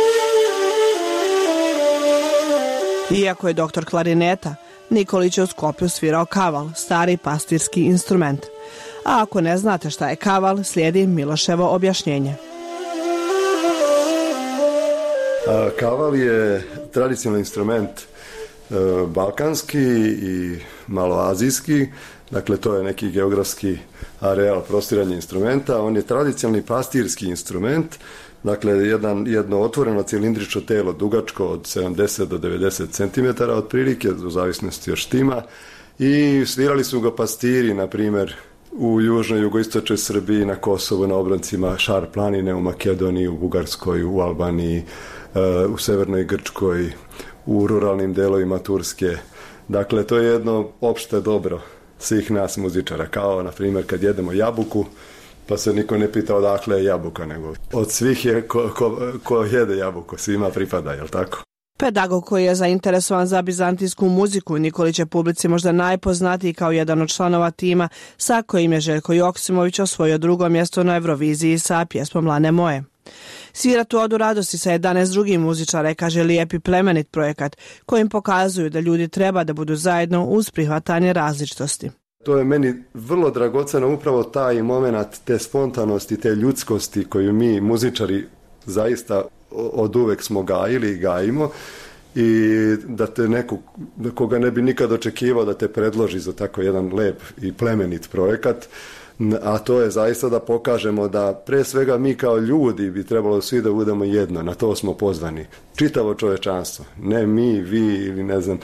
Iako je doktor klarineta, Nikolić je u Skoplju svirao kaval, stari pastirski instrument. A ako ne znate šta je kaval, slijedi Miloševo objašnjenje. A, kaval je tradicionalni instrument balkanski i maloazijski, dakle to je neki geografski areal prostiranja instrumenta. On je tradicionalni pastirski instrument, dakle jedan, jedno otvoreno cilindrično telo dugačko od sedamdeset do devedeset centimetara otprilike, u zavisnosti od štima, i svirali su ga pastiri, na primjer, u južnoj, jugoistočnoj Srbiji, na Kosovu, na obroncima Šar planine, u Makedoniji, u Bugarskoj, u Albaniji, u severnoj Grčkoj, u ruralnim delovima Turske. Dakle, to je jedno opšte dobro svih nas muzičara, kao, na primjer, kad jedemo jabuku, pa se niko ne pita odakle je jabuka, nego od svih je ko, ko, ko jede jabuku, svima pripada, jel tako? Pedagog koji je zainteresovan za bizantijsku muziku, Nikolić je publici možda najpoznatiji kao jedan od članova tima sa kojim je Željko Joksimović osvojio drugo mjesto na Euroviziji sa pjesmom Lane moje. Svira tu odu radosti sa jedanaest drugih muzičara, kaže lijepi plemenit projekat kojim pokazuju da ljudi treba da budu zajedno uz prihvatanje različitosti. To je meni vrlo dragoceno, upravo taj moment te spontanosti, te ljudskosti koju mi muzičari zaista od uvek smo gajili i gajimo, i da te neko, koga ne bi nikad očekivao da te predloži za tako jedan lep i plemenit projekat, a to je zaista da pokažemo da pre svega mi kao ljudi bi trebalo svi da budemo jedno, na to smo pozvani. Čitavo čovečanstvo, ne mi, vi ili ne znam. E,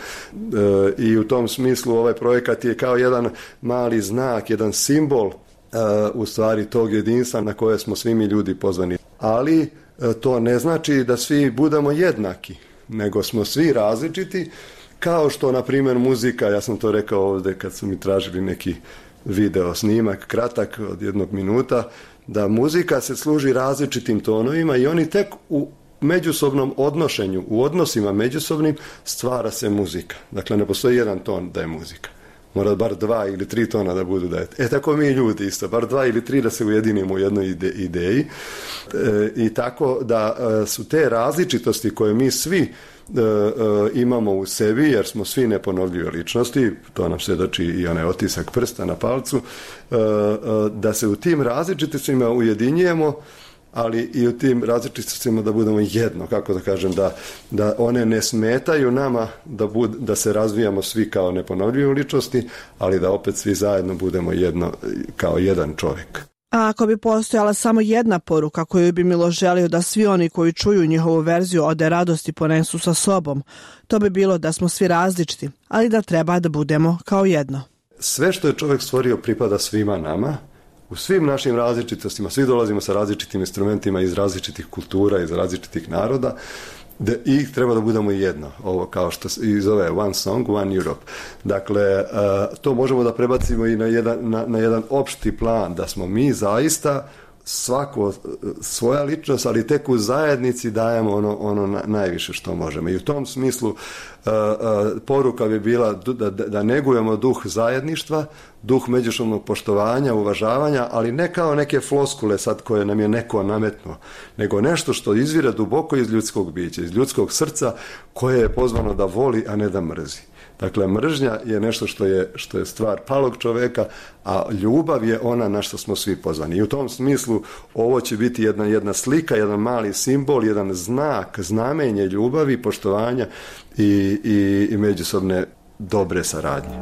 I u tom smislu ovaj projekat je kao jedan mali znak, jedan simbol e, u stvari tog jedinstva na koje smo svi mi ljudi pozvani. Ali e, to ne znači da svi budemo jednaki, nego smo svi različiti, kao što, na primjer, muzika, ja sam to rekao ovdje kad su mi tražili neki video snimak, kratak od jednog minuta, da muzika se služi različitim tonovima i oni tek u međusobnom odnošenju, u odnosima međusobnim stvara se muzika. Dakle, ne postoji jedan ton da je muzika. Mora bar dva ili tri tona da budu da je. E, tako mi ljudi isto, bar dva ili tri da se ujedinimo u jednoj ide, ideji. E, I tako da e, su te različitosti koje mi svi e, e, imamo u sebi, jer smo svi neponovljive ličnosti, to nam svjedoči i onaj otisak prsta na palcu, e, e, da se u tim različitostima ujedinjujemo, ali i u tim različitostima da budemo jedno, kako da kažem, da, da one ne smetaju nama da, bud, da se razvijamo svi kao neponovljive ličnosti, ali da opet svi zajedno budemo jedno, kao jedan čovjek. A ako bi postojala samo jedna poruka koju bi Milo želio da svi oni koji čuju njihovu verziju Ode radosti ponesu sa sobom, to bi bilo da smo svi različiti, ali da treba da budemo kao jedno. Sve što je čovjek stvorio pripada svima nama, u svim našim različitostima, svi dolazimo sa različitim instrumentima iz različitih kultura, iz različitih naroda, da i treba da budemo jedno, ovo kao što i zove One Song, One Europe. Dakle, uh, to možemo da prebacimo i na jedan, na, na jedan opšti plan, da smo mi zaista svako svoja ličnost, ali tek u zajednici dajemo ono, ono na, najviše što možemo. I u tom smislu uh, uh, poruka bi bila da, da, da negujemo duh zajedništva, duh međusobnog poštovanja, uvažavanja, ali ne kao neke floskule sad koje nam je neko nametnuo, nego nešto što izvire duboko iz ljudskog bića, iz ljudskog srca koje je pozvano da voli, a ne da mrzi. Dakle, mržnja je nešto što je, što je stvar palog čoveka, a ljubav je ona na što smo svi pozvani. I u tom smislu ovo će biti jedna, jedna slika, jedan mali simbol, jedan znak, znamenje ljubavi, poštovanja i, i, i međusobne dobre saradnje.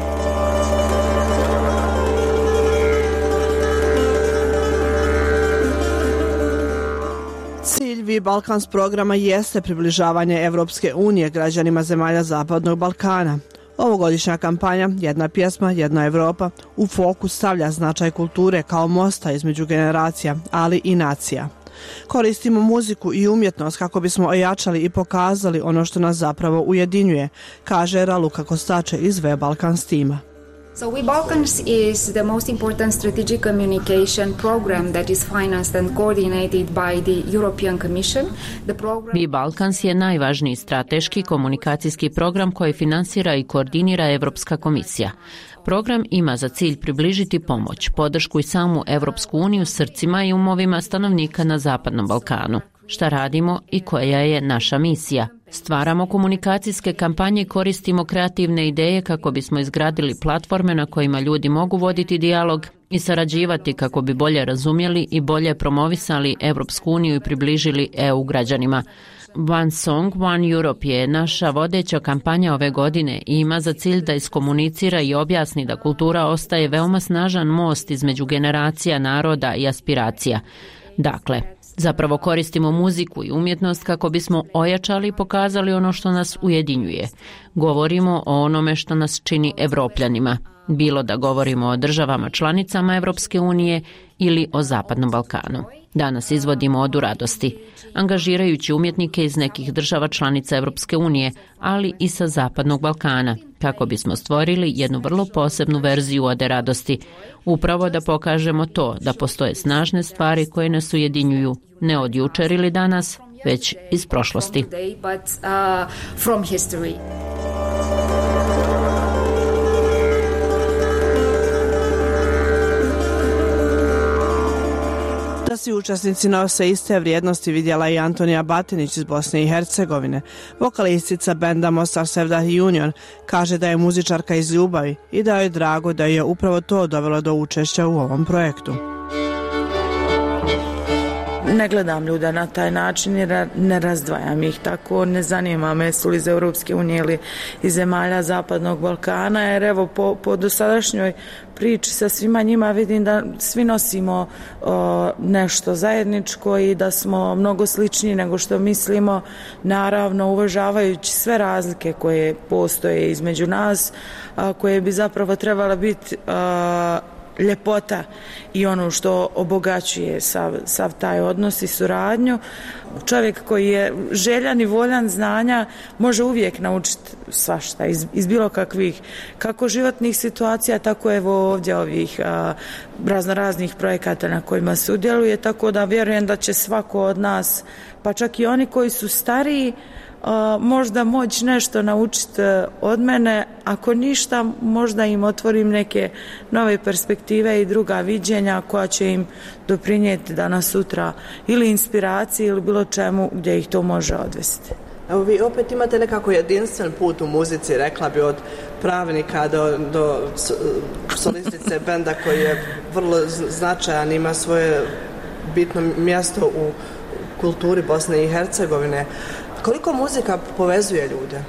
Cilj Balkans programa jeste približavanje Evropske unije građanima zemalja Zapadnog Balkana. Ovogodišnja kampanja Jedna pjesma, jedna Evropa u fokus stavlja značaj kulture kao mosta između generacija, ali i nacija. Koristimo muziku i umjetnost kako bismo ojačali i pokazali ono što nas zapravo ujedinjuje, kaže Raluka Kostače iz We Balkans tima. So We Balkans is the most important strategic communication program that is financed and coordinated by the European Commission. The program... We Balkans je najvažniji strateški komunikacijski program koji finansira i koordinira Evropska komisija. Program ima za cilj približiti pomoć, podršku i samu Evropsku uniju srcima i umovima stanovnika na Zapadnom Balkanu. Šta radimo i koja je naša misija? Stvaramo komunikacijske kampanje i koristimo kreativne ideje kako bismo izgradili platforme na kojima ljudi mogu voditi dijalog i sarađivati kako bi bolje razumjeli i bolje promovisali Evropsku uniju i približili E U građanima. One Song, One Europe je naša vodeća kampanja ove godine i ima za cilj da iskomunicira i objasni da kultura ostaje veoma snažan most između generacija, naroda i aspiracija. Dakle, zapravo koristimo muziku i umjetnost kako bismo ojačali i pokazali ono što nas ujedinjuje. Govorimo o onome što nas čini Evropljanima, bilo da govorimo o državama članicama Evropske unije ili o Zapadnom Balkanu. Danas izvodimo Odu radosti, angažirajući umjetnike iz nekih država članica Evropske unije, ali i sa Zapadnog Balkana, kako bismo stvorili jednu vrlo posebnu verziju Ode radosti, upravo da pokažemo to da postoje snažne stvari koje nas ujedinjuju, ne od jučer ili danas, već iz prošlosti. Da si učesnici nose iste vrijednosti vidjela i Antonija Batinić iz Bosne i Hercegovine. Vokalistica benda Mostar Sevdah Union kaže da je muzičarka iz ljubavi i da je drago da je upravo to dovelo do učešća u ovom projektu. Ne gledam ljude na taj način jer ne razdvajam ih tako, ne zanima me su li iz Europske unije ili iz zemalja Zapadnog Balkana, jer evo po, po dosadašnjoj priči sa svima njima vidim da svi nosimo o, nešto zajedničko i da smo mnogo sličniji nego što mislimo, naravno uvažavajući sve razlike koje postoje između nas, a, koje bi zapravo trebala biti a, ljepota i ono što obogaćuje sav, sav taj odnos i suradnju. Čovjek koji je željan i voljan znanja može uvijek naučiti svašta iz, iz bilo kakvih kako životnih situacija, tako evo ovdje ovih a, razno raznih projekata na kojima se udjeluje, tako da vjerujem da će svako od nas, pa čak i oni koji su stariji, Uh, možda moći nešto naučiti od mene, ako ništa možda im otvorim neke nove perspektive i druga viđenja koja će im doprinijeti danas sutra ili inspiraciji ili bilo čemu gdje ih to može odvesti. Evo vi opet imate nekako jedinstven put u muzici, rekla bi od pravnika do, do solistice benda koji je vrlo značajan, ima svoje bitno mjesto u kulturi Bosne i Hercegovine. Koliko muzika povezuje ljude?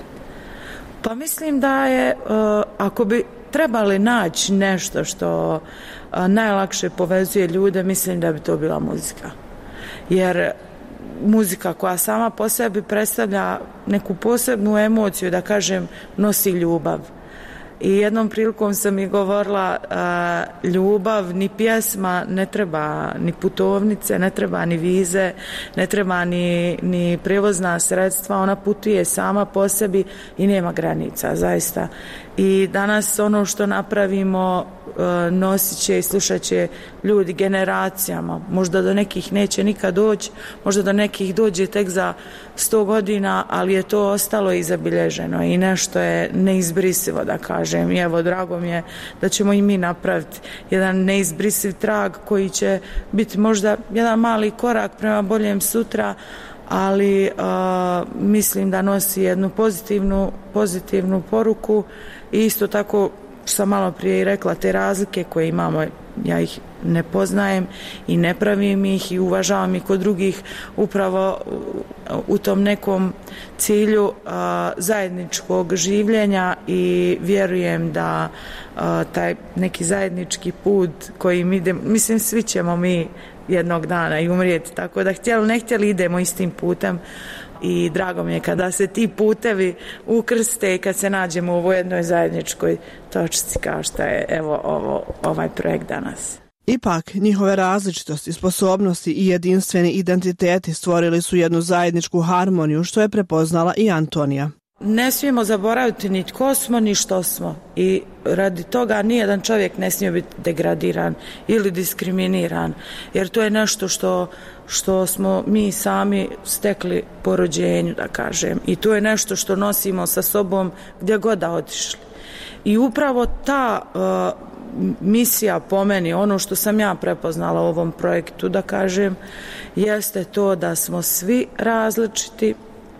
Pa mislim da je, ako bi trebali naći nešto što najlakše povezuje ljude, mislim da bi to bila muzika. Jer muzika koja sama po sebi predstavlja neku posebnu emociju, da kažem, nosi ljubav. I jednom prilikom sam mi govorila, a, ljubav, ni pjesma, ne treba ni putovnice, ne treba ni vize, ne treba ni, ni prevozna sredstva, ona putuje sama po sebi i nema granica, zaista. I danas ono što napravimo e, nosit će i slušat će ljudi generacijama, možda do nekih neće nikad doći, možda do nekih dođe tek za sto godina, ali je to ostalo i zabilježeno i nešto je neizbrisivo, da kažem. I evo, drago mi je da ćemo i mi napraviti jedan neizbrisiv trag koji će biti možda jedan mali korak prema boljem sutra, ali uh, mislim da nosi jednu pozitivnu, pozitivnu poruku i isto tako sam malo prije i rekla, te razlike koje imamo, ja ih ne poznajem i ne pravim ih i uvažavam ih kod drugih upravo u, u tom nekom cilju uh, zajedničkog življenja i vjerujem da uh, taj neki zajednički put kojim idem, mislim svi ćemo mi jednog dana i umrijeti, tako da htjeli ne htjeli idemo istim putem i drago mi je kada se ti putevi ukrste i kad se nađemo u ovoj jednoj zajedničkoj točci kao što je evo ovo, ovaj projekt danas. Ipak, njihove različitosti, sposobnosti i jedinstveni identiteti stvorili su jednu zajedničku harmoniju, što je prepoznala i Antonija. Ne smijemo zaboraviti ni tko smo, ni što smo. I radi toga nijedan čovjek ne smije biti degradiran ili diskriminiran, jer to je nešto što, što smo mi sami stekli po rođenju, da kažem. I to je nešto što nosimo sa sobom gdje god da otišli. I upravo ta uh, misija po meni, ono što sam ja prepoznala u ovom projektu, da kažem, jeste to da smo svi različiti,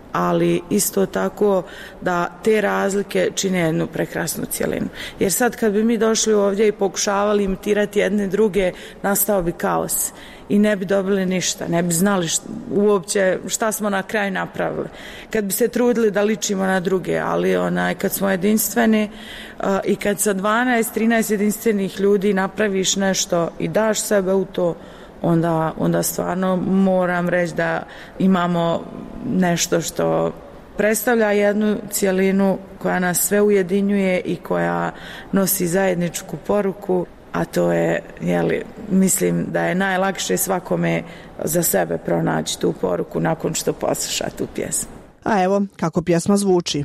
ali isto tako da te razlike čine jednu prekrasnu cjelinu. Jer sad kad bi mi došli ovdje i pokušavali imitirati jedne druge, nastao bi kaos i ne bi dobili ništa, ne bi znali šta, uopće šta smo na kraju napravili. Kad bi se trudili da ličimo na druge, ali onaj, kad smo jedinstveni uh, i kad sa dvanaest trinaest jedinstvenih ljudi napraviš nešto i daš sebe u to, Onda, onda stvarno moram reći da imamo nešto što predstavlja jednu cjelinu koja nas sve ujedinjuje i koja nosi zajedničku poruku, a to je, jeli, mislim da je najlakše svakome za sebe pronaći tu poruku nakon što posluša tu pjesmu. A evo kako pjesma zvuči.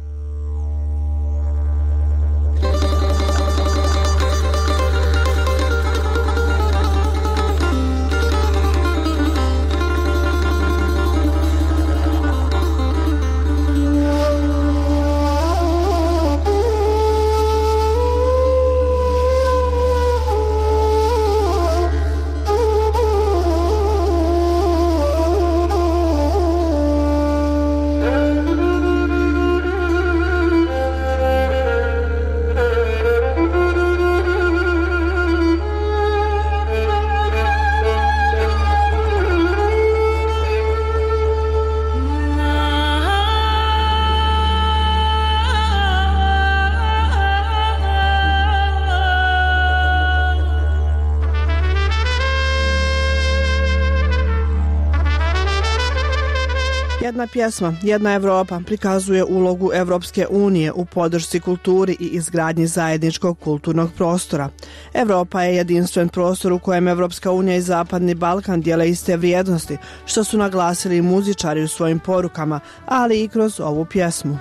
Jedna pjesma, jedna Evropa prikazuje ulogu Evropske unije u podršci kulturi i izgradnji zajedničkog kulturnog prostora. Evropa je jedinstven prostor u kojem Evropska unija i Zapadni Balkan dijele iste vrijednosti, što su naglasili i muzičari u svojim porukama, ali i kroz ovu pjesmu.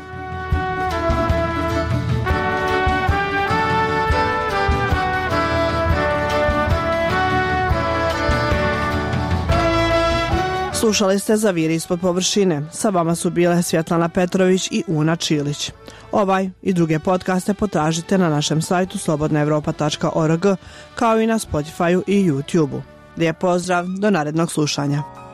Slušali ste Zaviri ispod površine. Sa vama su bile Svjetlana Petrović i Una Čilić. Ovaj i druge podcaste potražite na našem sajtu slobodna evropa tačka org, kao i na Spotifyu i YouTubeu. Lijep pozdrav, do narednog slušanja.